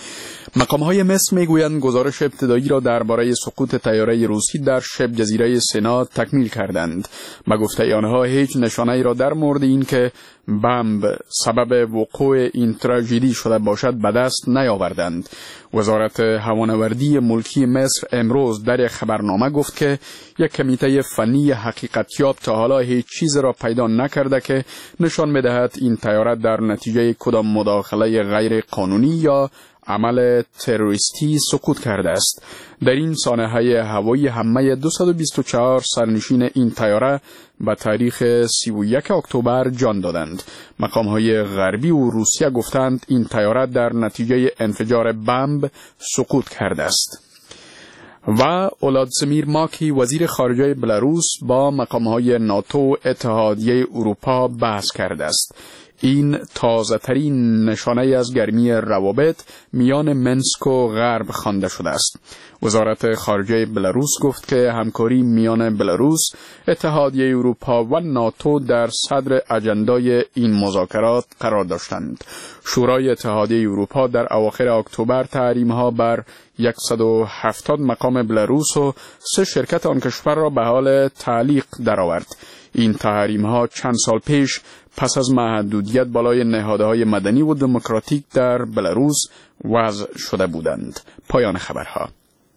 مقام‌های مصر میگویند گزارش ابتدایی را درباره سقوط طیاره روسی در شبه جزیره سینا تکمیل کردند. به گفته آنها هیچ نشانه‌ای را در مورد اینکه بمب سبب وقوع این تراژدی شده باشد به دست نیاوردند. وزارت هوانوردی ملکی مصر امروز در یک خبرنامه گفت که یک کمیته فنی حقیقتیاب تا حالا هیچ چیز را پیدا نکرده که نشان بدهد این طیاره در نتیجه کدام مداخله غیر قانونی یا عمل تروریستی سقوط کرده است. در این سانحه هوایی همه 224 سرنشین این طیاره به تاریخ 31 اکتبر جان دادند. مقام‌های غربی و روسیه گفتند این طیاره در نتیجه انفجار بمب سقوط کرده است. و اولادیمیر ماکی وزیر خارجه بلاروس با مقام‌های ناتو و اتحادیه اروپا بحث کرده است. این تازه ترین نشانه از گرمی روابط میان منسک و غرب خوانده شده است. وزارت خارجه بلاروس گفت که همکاری میان بلاروس، اتحادیه اروپا و ناتو در صدر اجندای این مذاکرات قرار داشتند. شورای اتحادیه اروپا در اواخر اکتبر تحریم‌ها بر 170 مقام بلاروس و 3 شرکت آن کشور را به حال تعلیق درآورد. این تحریم‌ها چند سال پیش پس از محدودیت بالای نهادهای مدنی و دموکراتیک در بلاروس وضع شده بودند. پایان خبرها.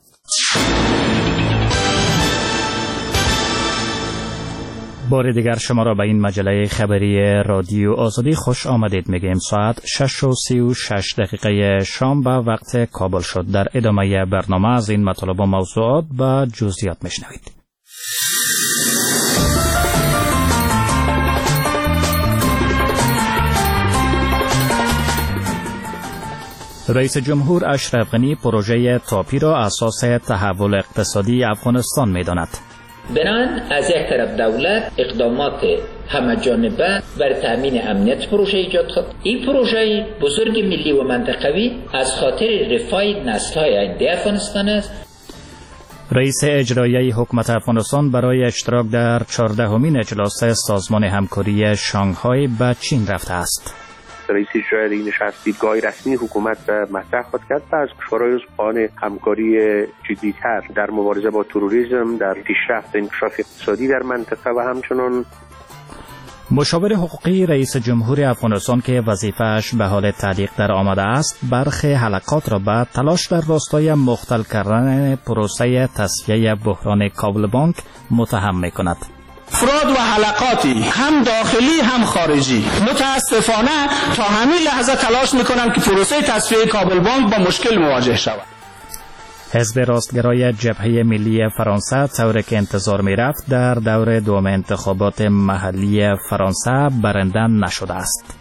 بار دیگر شما را به این مجله خبری رادیو آزادی خوش آمدید میگیم. ساعت 6:36 شام به وقت کابل شد. در ادامه برنامه از این مطالب و موضوعات به جزئیات میشنوید. رئیس جمهور اشرف غنی پروژه تاپی را اساس تحول اقتصادی افغانستان می‌داند. بنان از یک طرف دولت اقدامات همه‌جانبه برای تامین امنیت پروژه ایجاد کرد. این پروژه بزرگ ملی و منطقوی از خاطر رفاه نسل‌های آینده افغانستان است. رئیس اجرایی حکومت افغانستان برای اشتراک در 14مین اجلاس سازمان همکاری شانگهای به چین رفته است. رئیس اجرایی نشست دیدگاه رسمی حکومت مطرح خواهد کرد و از کشورهای عضو همکاری جدی‌تر در مبارزه با تروریسم، در پیشرفت انکشاف اقتصادی در منطقه و همچنان مشاور حقوقی رئیس جمهور افغانستان که وظیفه‌اش به حال تعلیق در آمده است، برخی حلقات را به تلاش در راستای مختل کردن پروسه تصفیه بحران کابل بانک متهم می‌کند. افراد و حلقاتی هم داخلی هم خارجی متاسفانه تا همین لحظه تلاش میکنند که پروسه تصفیه کابل بانک با مشکل مواجه شود. حزب راستگرای جبهه ملی فرانسه طوری که انتظار میرفت در دور دوم انتخابات محلی فرانسه برنده نشده است.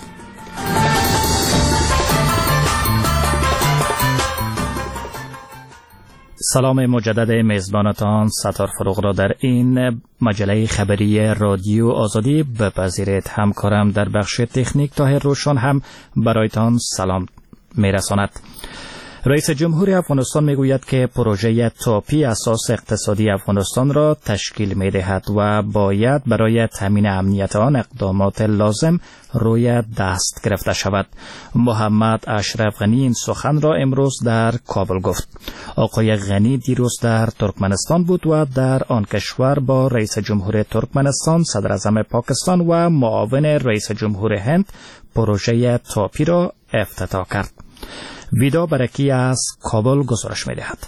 سلام مجدد میزبانتان ستار فروغ را در این مجله خبری رادیو آزادی بپذیرید. همکارم در بخش تکنیک طاهر روشن هم برایتان سلام میرساند. رئیس جمهور افغانستان میگوید که پروژه تاپی اساس اقتصادی افغانستان را تشکیل میدهد و باید برای تامین امنیت آن اقدامات لازم روی دست گرفته شود. محمد اشرف غنی این سخن را امروز در کابل گفت. آقای غنی دیروز در ترکمنستان بود و در آن کشور با رئیس جمهور ترکمنستان، صدر اعظم پاکستان و معاون رئیس جمهور هند پروژه تاپی را افتتاح کرد. ویدا برکی از کابل گزارش می‌دهد.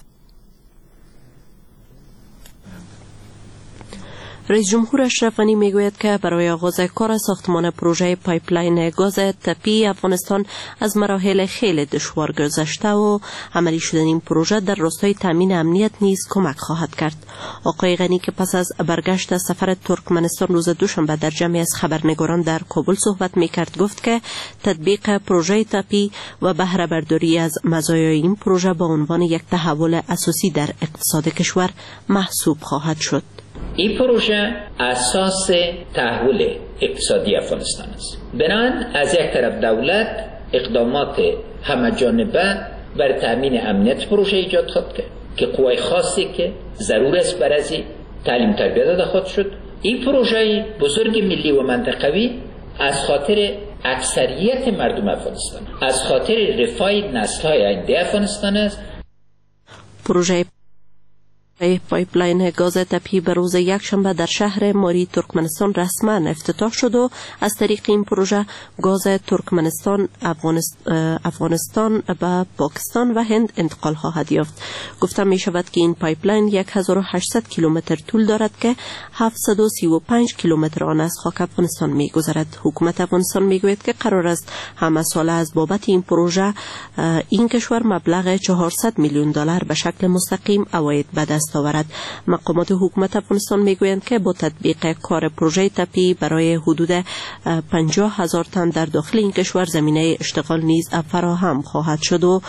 رئیس جمهور اشرف غنی میگوید که برای آغاز کار ساختمان پروژه پایپلاین گاز تپی افغانستان از مراحل خیلی دشوار گذشته و عملی شدن این پروژه در راستای تامین امنیت نیز کمک خواهد کرد. آقای غنی که پس از برگشت از سفر ترکمنستان روز دوشنبه در جمعی از خبرنگاران در کابل صحبت میکرد، گفت که تطبیق پروژه تپی و بهره برداری از مزایای این پروژه به عنوان یک تحول اساسی در اقتصاد کشور محسوب خواهد شد. این پروژه اساس تحول اقتصادی افغانستان است. بنان از یک طرف دولت اقدامات همه‌جانبه برای تامین امنیت پروژه ایجاد خواهد کرد که قوای خاصی که ضرور است برای تعلیم تربیت داده خواهد شد. این پروژه بزرگ ملی و منطقوی از خاطر اکثریت مردم افغانستان، از خاطر رفاه نسل‌های آینده افغانستان است. پروژه پایپلاین گاز تپی به روز یکشنبه در شهر ماری ترکمنستان رسما افتتاح شد و از طریق این پروژه گاز ترکمنستان افغانستان به پاکستان و هند انتقال خواهد یافت. گفته می شود که این پایپلاین 1800 کیلومتر طول دارد که 735 کیلومتر آن از خاک افغانستان می گذرد. حکومت افغانستان می گوید که قرار است همه ساله از بابت این پروژه این کشور مبلغ 400 میلیون دلار به شکل مستقیم عواید به دست آورد. مقامات حکومت افغانستان میگویند که با تطبیق کار پروژه تپی برای حدود 50,000 تن در داخل این کشور زمینه اشتغال نیز فراهم خواهد شد و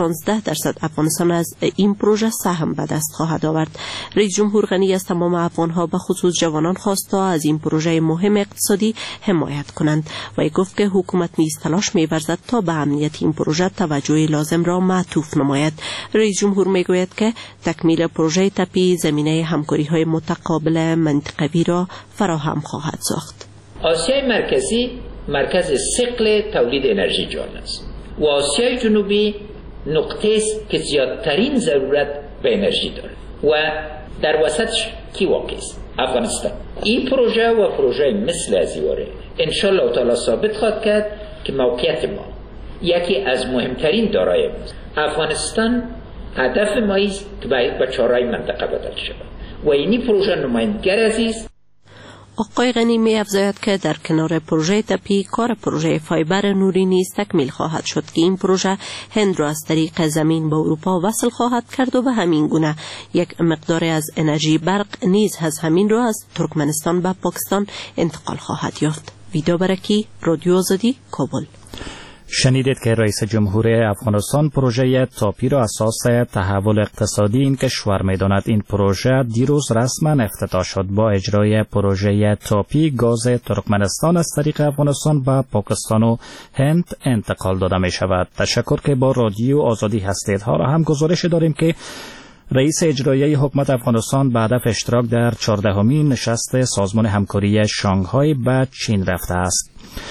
16% افغانستان از این پروژه سهم به دست خواهد آورد. رئیس جمهور غنی از تمام افغانها به خصوص جوانان خواست تا از این پروژه مهم اقتصادی حمایت کنند و گفت که حکومت نیز تلاش می‌ورزد تا به امنیت این پروژه توجه لازم را معطوف نماید. رئیس جمهور میگوید که تکمیل پروژه تپی زمینه همکاری‌های متقابل منطقوی را فراهم خواهد ساخت. آسیای مرکزی مرکز ثقل تولید انرژی جهان است و آسیای جنوبی نقطه است که زیادترین ضرورت به انرژی دارد و در وسطش کی واقع است؟ افغانستان. این پروژه و پروژه مثل ازیواره انشالله تعالی ثابت خواهد کرد که موقعیت ما یکی از مهمترین دارایی ماست. افغانستان هدف ما است که باید به چهارراه منطقه بدل شود و این پروژه نمایندگر عزیز. آقای غنی می افزاید که در کنار پروژه تپی کار پروژه فایبر نوری نیز تکمیل خواهد شد که این پروژه هند را از طریق زمین به اروپا وصل خواهد کرد و به همین گونه یک مقدار از انرژی برق نیز از همین را از ترکمنستان به پاکستان انتقال خواهد یافت. ویدا برکی، رادیو آزادی، کابل. شنیدید که رئیس جمهور افغانستان پروژه تاپی را اساس تحول اقتصادی این کشور می‌داند. این پروژه دیروز رسما افتتاح شد. با اجرای پروژه تاپی گاز ترکمنستان از طریق افغانستان به پاکستان و هند انتقال داده می شود. تشکر که با رادیو آزادی هستید. ها را هم گزارش داریم که رئیس اجرایی حکومت افغانستان به هدف اشتراک در 14مین نشست سازمان همکاری شانگهای به چین رفته است.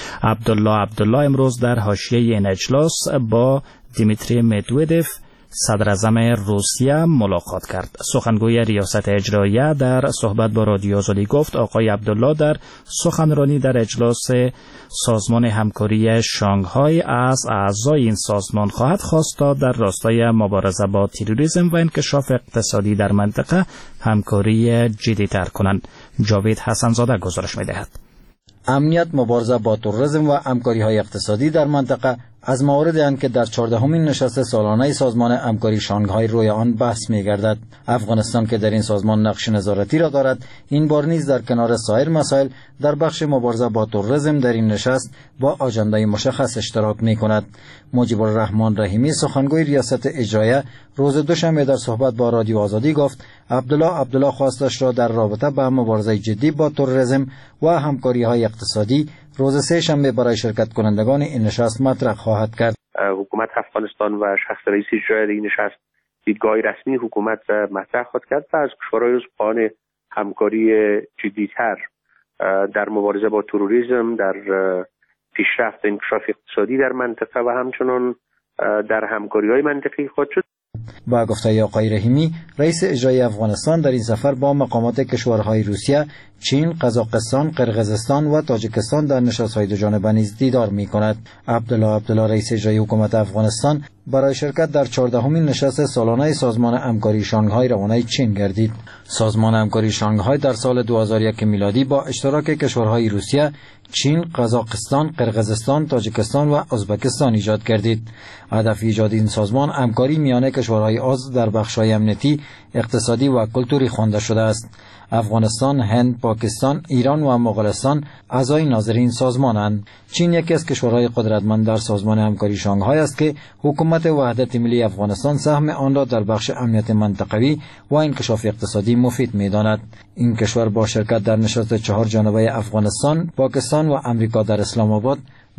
عبدالله امروز در حاشیه این اجلاس با دیمیتری مدودف صدراعظم روسیه ملاقات کرد. سخنگوی ریاست اجراییه در صحبت با رادیو آزادی گفت آقای عبدالله در سخنرانی در اجلاس سازمان همکاری شانگهای از اعضای این سازمان خواهد خواست تا در راستای مبارزه با تروریسم و انکشاف اقتصادی در منطقه همکاری جدی‌تر کنند. جاوید حسنزاده گزارش می‌دهد. امنیت، مبارزه با تروریسم و همکاری‌های اقتصادی در منطقه از مواردی اند که در 14مین نشست سالانه سازمان همکاری شانگهای روی آن بحث می‌گردد. افغانستان که در این سازمان نقش نظارتی را دارد، این بار نیز در کنار سایر مسائل در بخش مبارزه با تروریسم در این نشست با آژاندای مشخص اشتراک می‌کند. مجیب الرحمن رحیمی سخنگوی ریاست اجراییه روز دوشنبه در صحبت با رادیو آزادی گفت عبدالله خواستش را در رابطه با مبارزه جدی با تروریسم و همکاری‌های اقتصادی روز سه شنبه برای شرکت کنندگان این نشست مطرح خواهد کرد. حکومت افغانستان و شخص رئیس اجرایی این نشست دیدگاه رسمی حکومت مطرح خواهد کرد و از کشورهای عضوان همکاری جدی‌تر در مبارزه با تروریسم، در پیشرفت انکشاف اقتصادی در منطقه و همچنان در همکاری‌های منطقه‌ای خواهد شد. با گفته آقای رحیمی، رئیس اجرایی افغانستان در این سفر با مقامات کشورهای روسیه، چین، قزاقستان، قرقیزستان و تاجیکستان در نشست‌های دوجانبه نیز دیدار می‌کند. عبدالله رئیس اجرایی حکومت افغانستان برای شرکت در 14مین نشست سالانه سازمان همکاری شانگهای روانه چین گردید. سازمان همکاری شانگهای در سال 2001 میلادی با اشتراک کشورهای روسیه، چین، قزاقستان، قرقیزستان، تاجیکستان و ازبکستان ایجاد گردید. هدف ایجاد این سازمان همکاری میان کشورهای عضو در بخش‌های امنیتی، اقتصادی و کلتوری خوانده شده است. افغانستان، هند، پاکستان، ایران و مغولستان اعضای ناظرین سازمانند. چین یکی از کشورهای قدرتمند در سازمان همکاری شانگهای است که حکومت وحدت ملی افغانستان سهم آن را در بخش امنیت منطقوی و انکشاف اقتصادی مفید می‌داند. این کشور با شرکت در نشست 4 جانبه افغانستان، پاکستان و امریکا در اسلام آباد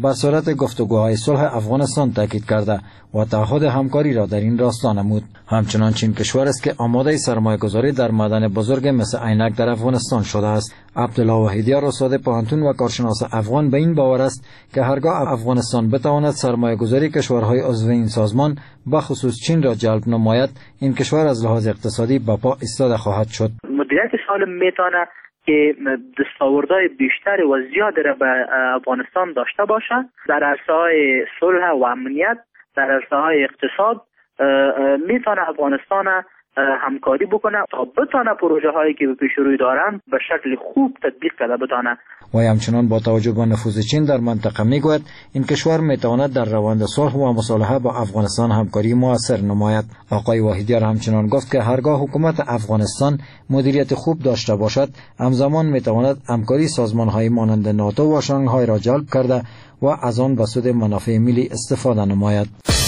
بر صورت گفتگوهای صلح افغانستان تاکید کرده و تعهد همکاری را در این راستا نمود. همچنان چین کشور است که آماده سرمایه‌گذاری در معدن بزرگ مثل عینک در افغانستان شده است. عبدالله وحیدیار استاد پوهنتون و کارشناس افغان به این باور است که هرگاه افغانستان بتواند سرمایه‌گذاری کشورهای عضو این سازمان به خصوص چین را جلب نماید، این کشور از لحاظ اقتصادی به پا ایستاده خواهد شد. مدیریت سالم میتونه که دستاوردهای بیشتر و زیاد را به افغانستان داشته باشد در عرصه‌های صلح و امنیت، در عرصه‌های اقتصاد. میتونه افغانستان همکاری بکنه تا بتونه پروژه هایی که به پیش روی دارن به شکل خوب تطبیق کرده بتونه. و همچنان با توجه به نفوذ چین در منطقه میگوید این کشور میتواند در روند صلح و مصالحه با افغانستان همکاری موثر نماید. آقای وحیدیار همچنان گفت که هرگاه حکومت افغانستان مدیریت خوب داشته باشد، همزمان میتواند همکاری سازمان های مانند ناتو و شانگهای را جلب کرده و از آن به سود منافع ملی استفاده نماید.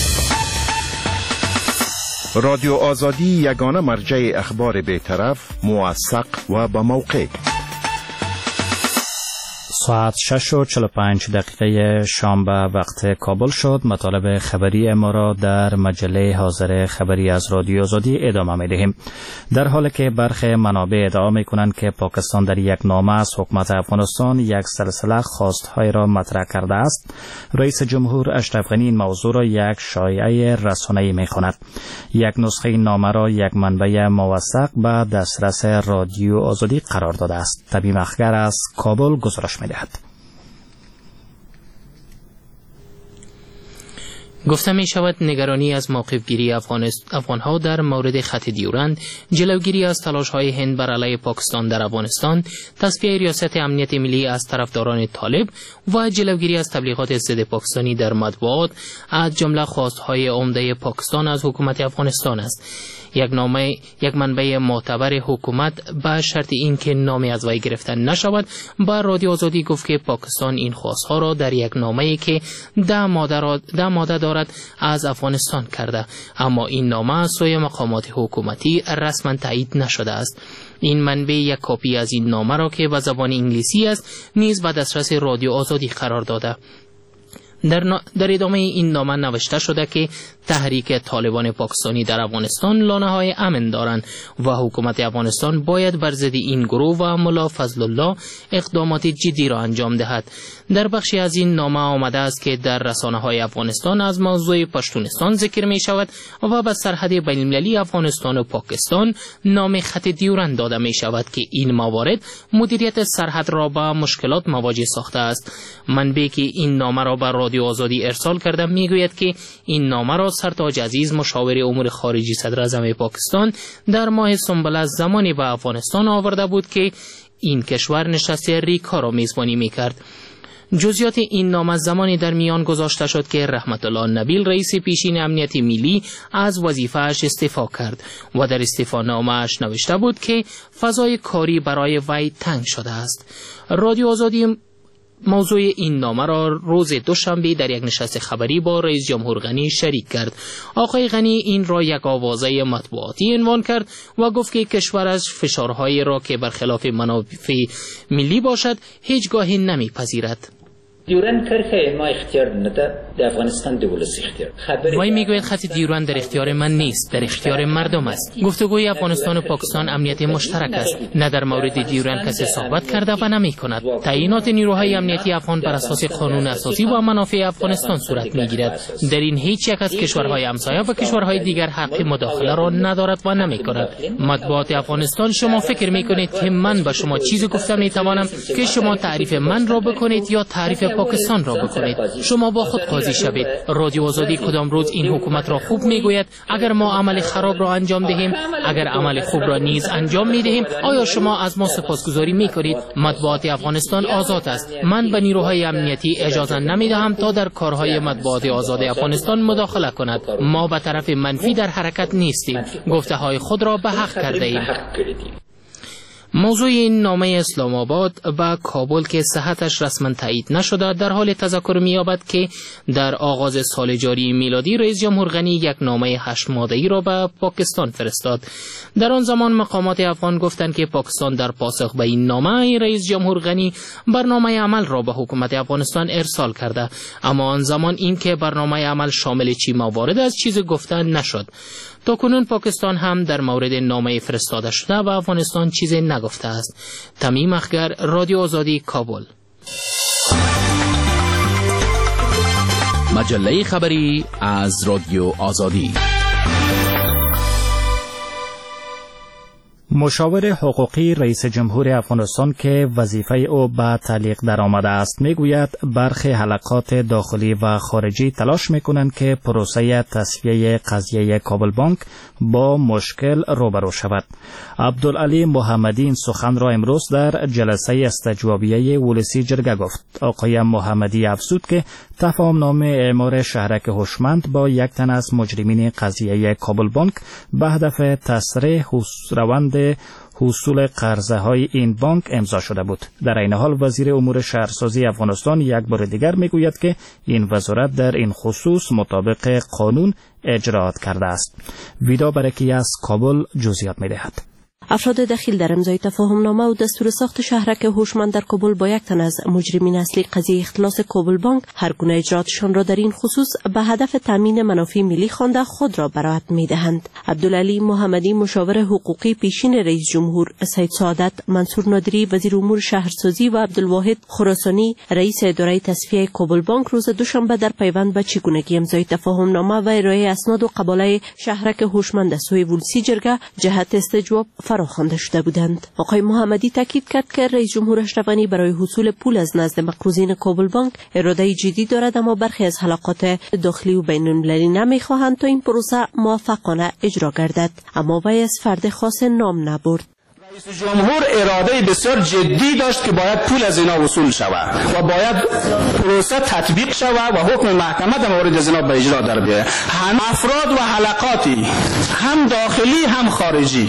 رادیو آزادی یگانه مرجع اخبار بی‌طرف، موثق و با موقع. ساعت 6:45 شام به وقت کابل شد. مطالب خبری ما را در مجله حاضر خبری از رادیو آزادی ادامه می‌دهیم. در حالی که برخی منابع ادعا می‌کنند که پاکستان در یک نامه از حکومت افغانستان یک سلسله خواست‌های را مطرح کرده است، رئیس جمهور اشرف غنی این موضوع را یک شایعه رسانه‌ای می‌خواند. یک نسخه این نامه را یک منبع موثق به دسترس رادیو آزادی قرار داده است. تمیم اخگر از کابل گزارش می‌دهد. گفته می شود نگرانی از موقفگیری افغانها در مورد خط دیورند، جلوگیری از تلاش‌های هند بر علیه پاکستان در افغانستان، تصفیه ریاست امنیت ملی از طرفداران طالب و جلوگیری از تبلیغات ضد پاکستانی در مطبوعات از جمله خواست‌های عمده پاکستان از حکومت افغانستان است. یک منبع معتبر حکومت به شرط اینکه نامی از وی گرفته نشود با رادیو آزادی گفت که پاکستان این خواستها را در یک نامه‌ای که 10 ماده دارد از افغانستان کرده، اما این نامه از سوی مقامات حکومتی رسما تایید نشده است. این منبع یک کپی از این نامه را که به زبان انگلیسی است نیز به دسترس رادیو آزادی قرار داده. در ادامه این نامه نوشته شده که تحریک طالبان پاکستانی در افغانستان لانه‌های امن دارند و حکومت افغانستان باید بر ضد این گروه و ملا فضل الله اقدامات جدی را انجام دهد. در بخشی از این نامه آمده است که در رسانه‌های افغانستان از موضوع پشتونستان ذکر می شود و به سرحد بین‌المللی افغانستان و پاکستان نام خط دیورند داده می شود که این موارد مدیریت سرحد را با مشکلات مواجه ساخته است. منبعی که این نامه را به رادیو آزادی ارسال کرده میگوید که این نامه را سرتاج عزیز مشاور امور خارجی صدر اعظم پاکستان در ماه سنبل زمانی به افغانستان آورده بود که این کشور نشست ریکا را میزبانی میکرد. جزئیات این نامه زمانی در میان گذاشته شد که رحمت الله نبیل رئیس پیشین امنیت ملی از وظیفه‌اش استعفا کرد و در استعفانامه‌اش نوشته بود که فضای کاری برای وی تنگ شده است. رادیو آزادی موضوع این نامه را روز دوشنبه در یک نشست خبری با رئیس جمهور غنی شریک کرد. آقای غنی این را یک آوازه مطبوعاتی عنوان کرد و گفت که کشور از فشارهایی را که برخلاف منافع ملی باشد هیچگاهی نمیپذیرد. دیورند کرخه ما اختیار نده، در افغانستان دولت اختیار. وی میگوید خط دیورند در اختیار من نیست، در اختیار مردم است. گفتگوی افغانستان و پاکستان امنیت مشترک است. نه در مورد دیورند کسی صحبت کرده و نمیکند. تعیینات نیروهای امنیتی افغان بر اساس قانون اساسی و منافع افغانستان صورت میگیرد. در این هیچ یک از کشورهای همسایه و کشورهای دیگر حق مداخله را ندارد و نمیکند. مطبوعات افغانستان، شما فکر میکنید که من به شما چیزی گفتم میتوانم که شما تعریف من را بکنید یا تعریف پاکستان را بکنید؟ شما با خود قاضی شوید. رادیو آزادی کدام روز این حکومت را خوب میگوید اگر ما عمل خراب را انجام دهیم، اگر عمل خوب را نیز انجام میدهیم آیا شما از ما سپاسگزاری میکنید؟ مطبوعات افغانستان آزاد است. من به نیروهای امنیتی اجازه نمیدهم تا در کارهای مطبوعات آزاد افغانستان مداخله کند. ما به طرف منفی در حرکت نیستیم. گفته های خود را به حق کرده ایم. موضوع این نامه اسلام آباد به کابل که صحتش رسما تایید نشده در حال تذکر می‌یابد که در آغاز سال جاری میلادی رئیس جمهور غنی یک نامه 8 ماده‌ای را به پاکستان فرستاد. در آن زمان مقامات افغان گفتند که پاکستان در پاسخ به این نامه رئیس جمهور غنی برنامه عمل را به حکومت افغانستان ارسال کرده، اما آن زمان این که برنامه عمل شامل چی موارد از چیز گفتن نشد. تاکنون پاکستان هم در مورد نامه فرستاده شده به افغانستان چیزی نگفته است. تمیم اخگر، رادیو آزادی، کابل. مجله خبری از رادیو آزادی. مشاور حقوقی رئیس جمهور افغانستان که وظیفه او به تعلیق در آمده است میگوید برخی حلقات داخلی و خارجی تلاش میکنند که پروسه تصفیه قضیه کابل بانک با مشکل روبرو شود. عبدالعلی محمدی این سخن را امروز در جلسه استجوابیه ولسی جرگه گفت. آقای محمدی افزود که تفاهمنامه اعمار شهرک هوشمند با یک تن از مجرمین قضیه کابل بانک به هدف تسریع روند حصول قرضه های این بانک امضا شده بود. در این حال وزیر امور شهرسازی افغانستان یک بار دیگر میگوید که این وزارت در این خصوص مطابق قانون اجرات کرده است. ویدا برکی از کابل جزئیات میدهد. افراد دخیل در امضای تفاهمنامه و دستور ساخت شهرک هوشمند در کابل با یک تن از مجرمین اصلی قضیه اختلاس کابل بانک هر گونه اجراتشان را در این خصوص به هدف تامین منافع ملی خوانده خود را براعت می‌دهند. عبدالعلی محمدی مشاور حقوقی پیشین رئیس جمهور، سید سعادت منصور نادری وزیر امور شهرسازی و عبدالواحد خراسانی رئیس اداره تصفیه کابل بانک روز دوشنبه در پیوند به چگونگی امضای تفاهمنامه و ارائه اسناد و قباله شهرک هوشمند از سوی ولسی جرگه جهت استجواب فراخوانده شده بودند. آقای محمدی تاکید کرد که رئیس جمهور اشرف غنی برای حصول پول از نزد مقروضین کابل بانک اراده جدی دارد، اما برخی از حلقات داخلی و بین المللی نمیخواهند تا این پروسه موفقانه اجرا گردد، اما وی از فرد خاص نام نبرد. رئیس جمهور اراده بسیار جدی داشت که باید پول از اینا وصول شود و باید پروسه تطبیق شود و حکم محکمه در مورد از اینا به اجرا در بیاید. هم افراد و حلقاتی هم داخلی هم خارجی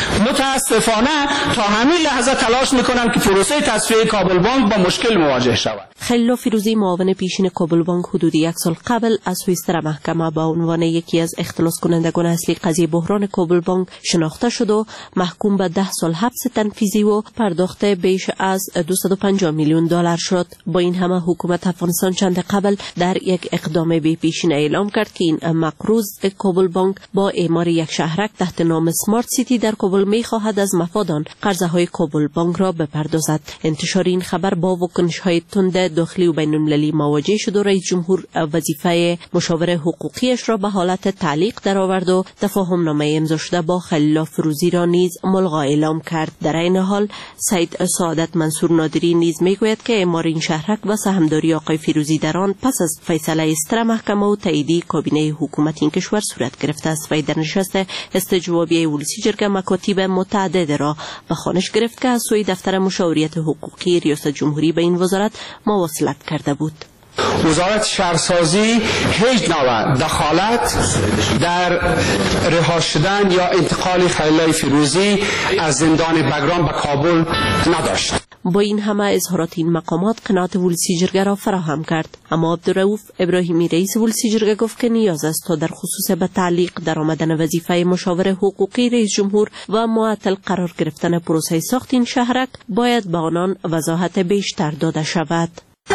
متاسفانه تا همین لحظه تلاش میکنند که پروسه تصفیه کابل بانک با مشکل مواجه شود. خلیل فیروزی معاون پیشین کابل بانک حدود یک سال قبل از سویستر محکمه با عنوان یکی از اختلاس کنندگان اصلی قضیه بحران کابل بانک شناخته شد و محکوم به 10 سال حبس تنفیذی و پرداخت بیش از 250 میلیون دلار شد. با این همه حکومت افغانستان چند قبل در یک اقدام بی پیشین اعلام کرد که این مقروض کابل بانک با اعمار یک شهرک تحت نام سمارت سیتی در کابل می‌خواهد از مفادان قرضه های کابل بانک را بپردازد. انتشار این خبر با واکنش های تند داخلی و بین المللی مواجه شد و رئیس جمهور وظیفه مشاور حقوقیش را به حالت تعلیق درآورد و تفاهمنامه امضا شده با خلیل فیروزی را نیز ملغا اعلام کرد. در این حال سید سعادت منصور نادری نیز میگوید که اعمار این شهرک و سهامداری آقای فیروزی در آن پس از فیصله استر محکمه و تایید کابینه حکومت این کشور صورت گرفته است. و در نشست استجوابی ولسی جرگه مکاتیب متعدد را به خوانش گرفت که از سوی دفتر مشاوریت حقوقی ریاست جمهوری به این وزارت مواصلت کرده بود. وزارت شهرسازی هیچ نوع دخالت در رها شدن یا انتقال خلیل فیروزی از زندان بگرام به کابل نداشت. با این همه اظهارات این مقامات قناعت ولسی جرگه را فراهم کرد، اما عبدالرؤوف ابراهیمی رئیس ولسی جرگه گفت که نیاز است تا در خصوص به تعلیق در آمدن وظیفه مشاور حقوقی رئیس جمهور و معطل قرار گرفتن پروسه ساخت این شهرک باید به آنان وضاحت بیشتر داده شود.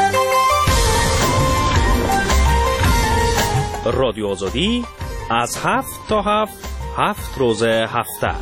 رادیو آزادی از 7 تا 7 روز هفته.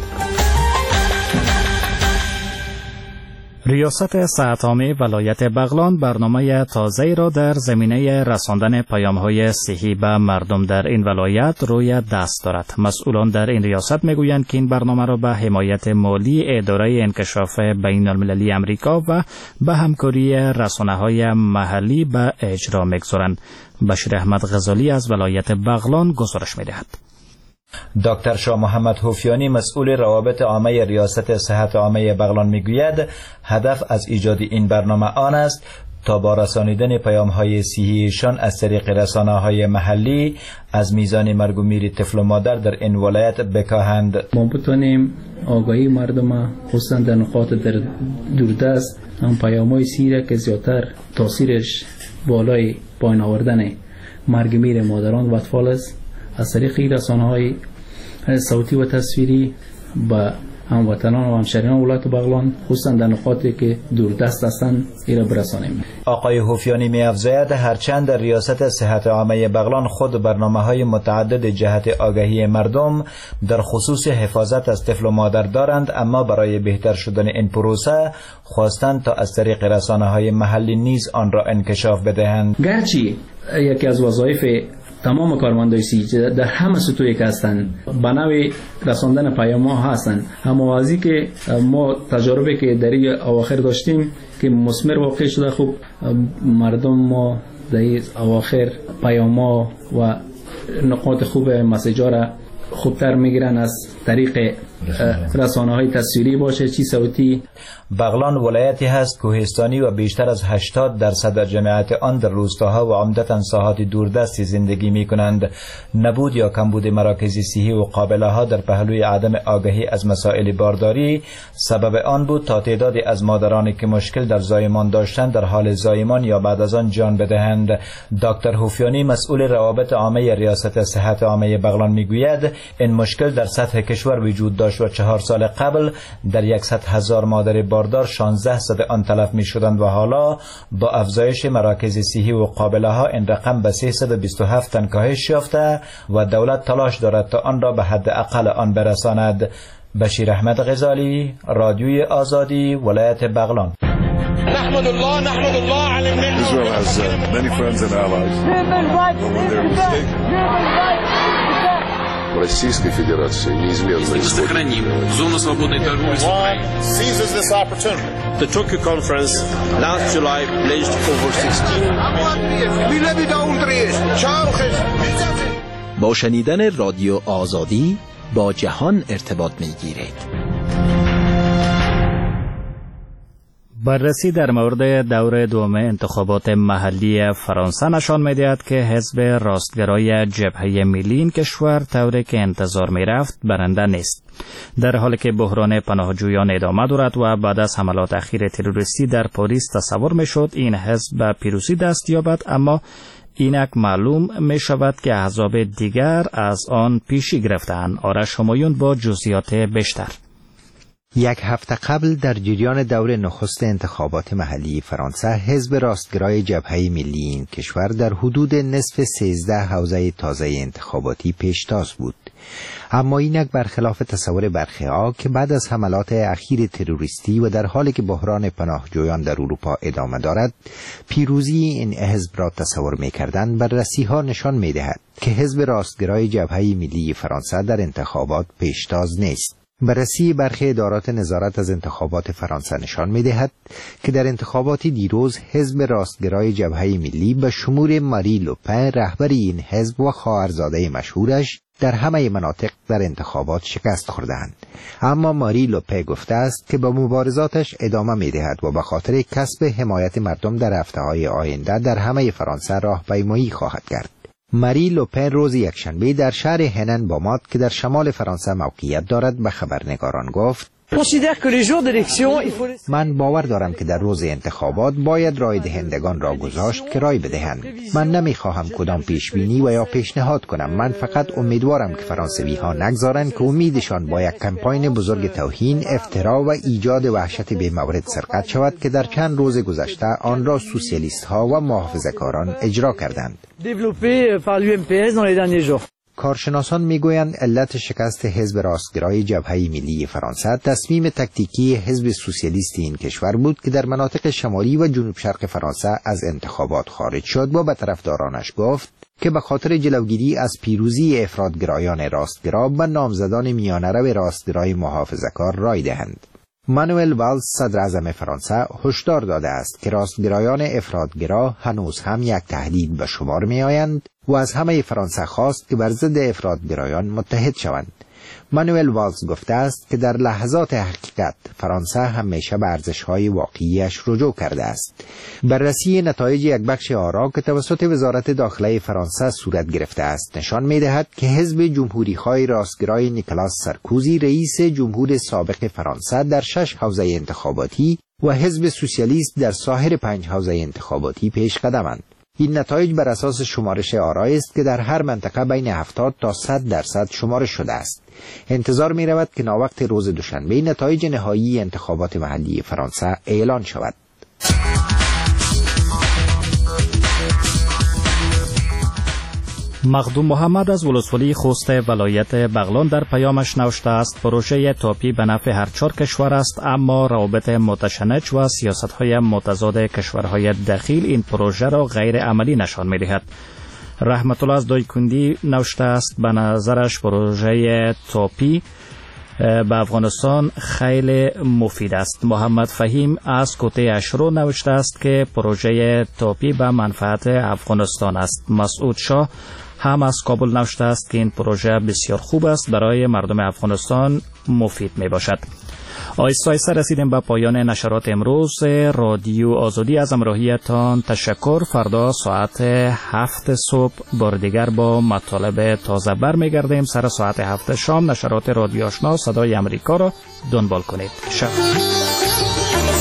ریاست صحت‌عامه ولایت بغلان برنامه تازه‌ای را در زمینه رساندن پیام‌های صحی به مردم در این ولایت روی دست دارد. مسئولان در این ریاست میگویند که این برنامه را به حمایت مالی اداره انکشاف بین‌المللی امریکا و به همکاری رسانه‌های محلی به اجرا می‌گذارند. بشیر احمد غزالی از ولایت بغلان گزارش می‌دهد. دکتر شاه محمد حوفیانی مسئول روابط عامه ریاست صحت عامه بغلان میگوید هدف از ایجاد این برنامه آن است تا با رسانیدن پیام‌های صحیحشان از طریق رسانه‌های محلی از میزان مرگ و میر طفل و مادر در این ولایت بکاهند. ما بتونیم آگاهی مردم خصوصا در نقاط در دوردست هم پیام‌های صحیح که زیادتر تاثیرش بالای پایین آوردن مرگ میر مادران و اطفال است، از طریق رسانه‌های صوتی و تصویری با هموطنان و همشهریان ولایت بغلان خصوصا در نقاطی که دوردست هستند ایرا برسانیم. آقای هوفیانی می‌افزاید هرچند در ریاست صحت عامه بغلان خود برنامه‌های متعدد جهت آگاهی مردم در خصوص حفاظت از طفل و مادر دارند، اما برای بهتر شدن این پروسه خواستند تا از طریق رسانه‌های محلی نیز آن را انکشاف بدهند. گرچه یکی از وظایف تمام کارمندای سی در همه سطوحی که هستند بناوی رساندن پیام‌ها هستند، هموازی که ما تجربه که در این اواخر داشتیم که مثمر واقع شده. خوب مردم ما در این اواخر پیام‌ها و نقاط خوب مسیج‌ها را خوبتر میگیرن از طریق رسانه‌های تصویری باشه چی صوتی. بغلان ولایتی هست کوهستانی و بیشتر از 80% در جمعیت آن در روستاها و عمدتاً ساحات دوردستی زندگی می کنند. نبود یا کمبود مراکز صحی و قابله‌ها در پهلوی عدم آگاهی از مسائل بارداری سبب آن بود تا تعدادی از مادرانی که مشکل در زایمان داشتند در حال زایمان یا بعد از آن جان بدهند. دکتر هوفیانی مسئول روابط عامه ریاست صحت عامه بغلان میگوید این مشکل در سطح کشور وجود داشت و 4 سال قبل در 100,000 مادر باردار 1600 آن تلف می شدند و حالا با افزایش مراکز صحی و قابله ها این رقم به 327 تن کاهش یافته و دولت تلاش دارد تا آن را به حد اقل آن برساند. بشیر احمد غزالی، رادیوی آزادی، ولایت بغلان. نحمد الله على النعمة. Israel has many friends and allies. Российской Федерации неизменно сохраним зону свободной торговли с Украиной. Seizes this opportunity. The Tokyo conference last July pledged over 16 با شنیدن رادیو آزادی با جهان ارتباط می‌گیرید. بررسی در مورد دور دوم انتخابات محلی فرانسه نشان می‌دهد که حزب راستگرای جبهه ملی این کشور طوری که انتظار می‌رفت برنده نیست، در حالی که بحران پناهجویان ادامه دارد و بعد از حملات اخیر تروریستی در پاریس تصور می‌شد این حزب به پیروزی دست یابد، اما اینک معلوم می شود که احزاب دیگر از آن پیشی گرفتند. آرش همایون با جزئیات بیشتر. یک هفته قبل در جریان دور نخست انتخابات محلی فرانسه حزب راستگرای جبهه ملی این کشور در حدود نصف 13 حوزه تازه انتخاباتی پیشتاز بود، اما اینک برخلاف تصور برخی‌ها که بعد از حملات اخیر تروریستی و در حالی که بحران پناهجویان در اروپا ادامه دارد پیروزی این حزب را تصور می‌کردند، بررسی‌ها نشان می‌دهد که حزب راستگرای جبهه ملی فرانسه در انتخابات پیشتاز نیست. بررسی برخی ادارات نظارت از انتخابات فرانسه نشان می‌دهد که در انتخابات دیروز حزب راستگرای جبهه ملی به شمول ماری لوپن رهبر این حزب و خواهرزاده مشهورش در همه مناطق در انتخابات شکست خوردند، اما ماری لوپن گفته است که به مبارزاتش ادامه می‌دهد و به خاطر کسب حمایت مردم در هفته‌های آینده در همه فرانسه راهپیمایی خواهد کرد. ماری لوپن روز یکشنبه در شهر هنن بامات که در شمال فرانسه موقعیت دارد به خبرنگاران گفت: من باور دارم که در روز انتخابات باید رای دهندگان را گذاشت که رای بدهند. من نمیخواهم کدام پیشبینی و یا پیشنهاد کنم. من فقط امیدوارم که فرانسوی ها نگذارند که امیدشان با یک کمپاین بزرگ توهین، افترا و ایجاد وحشت بی مورد سرقت شود که در چند روز گذشته آن را سوسیالیست ها و محافظه‌کاران اجرا کردند. کارشناسان میگویند علت شکست حزب راستگرای جبهه ملی فرانسه تصمیم تکتیکی حزب سوسیالیست این کشور بود که در مناطق شمالی و جنوب شرق فرانسه از انتخابات خارج شد و به طرفدارانش گفت که به خاطر جلوگیری از پیروزی افراطگرایان راستگرا به نامزدان میانه‌رو راستگرای محافظه‌کار رای دهند. مانوئل والز صدر اعظم فرانسه هشدار داده است که راستگرایان افراطگرا هنوز هم یک تهدید به شمار می آیند و از همه فرانسه خواست که بر ضد افراطگرایان متحد شوند. مانوئل والز گفته است که در لحظات حقیقت فرانسه همیشه به ارزش‌های واقعیش رجوع کرده است. بررسی نتایج یک بخش آرا که توسط وزارت داخله فرانسه صورت گرفته است نشان می‌دهد که حزب جمهوری‌خواه راستگرای نیکلاس سارکوزی رئیس جمهور سابق فرانسه در 6 حوزه انتخاباتی و حزب سوسیالیست در سایر 5 حوزه انتخاباتی پیش قدمند. این نتایج بر اساس شمارش آرای است که در هر منطقه بین 70 تا 100% شمارش شده است. انتظار می رود که ناوقت روز دوشنبه نتایج نهایی انتخابات محلی فرانسه اعلان شود. مخدوم محمد از ولسوالی خوست ولایت بغلان در پیامش نوشته است پروژه تاپی به نفع هر 4 کشور است، اما روابط متشنج و سیاست‌های متضاد کشورهای داخل این پروژه را غیر عملی نشان می‌دهد. رحمت الله از دایکندی نوشته است به نظرش پروژه تاپی به افغانستان خیلی مفید است. محمد فهیم از کوته اشرو نوشته است که پروژه تاپی به منفعت افغانستان است. مسعود شاه هم از کابل نوشته است که این پروژه بسیار خوب است، برای مردم افغانستان مفید می باشد. آیسته آیسته رسیدیم به پایان نشرات امروز. رادیو آزادی از همراهیتان تشکر. فردا ساعت 7 صبح بار دیگر با مطالب تازه برمیگردیم. سر ساعت 7 شام نشرات رادیو آشنا صدای امریکا را دنبال کنید. شب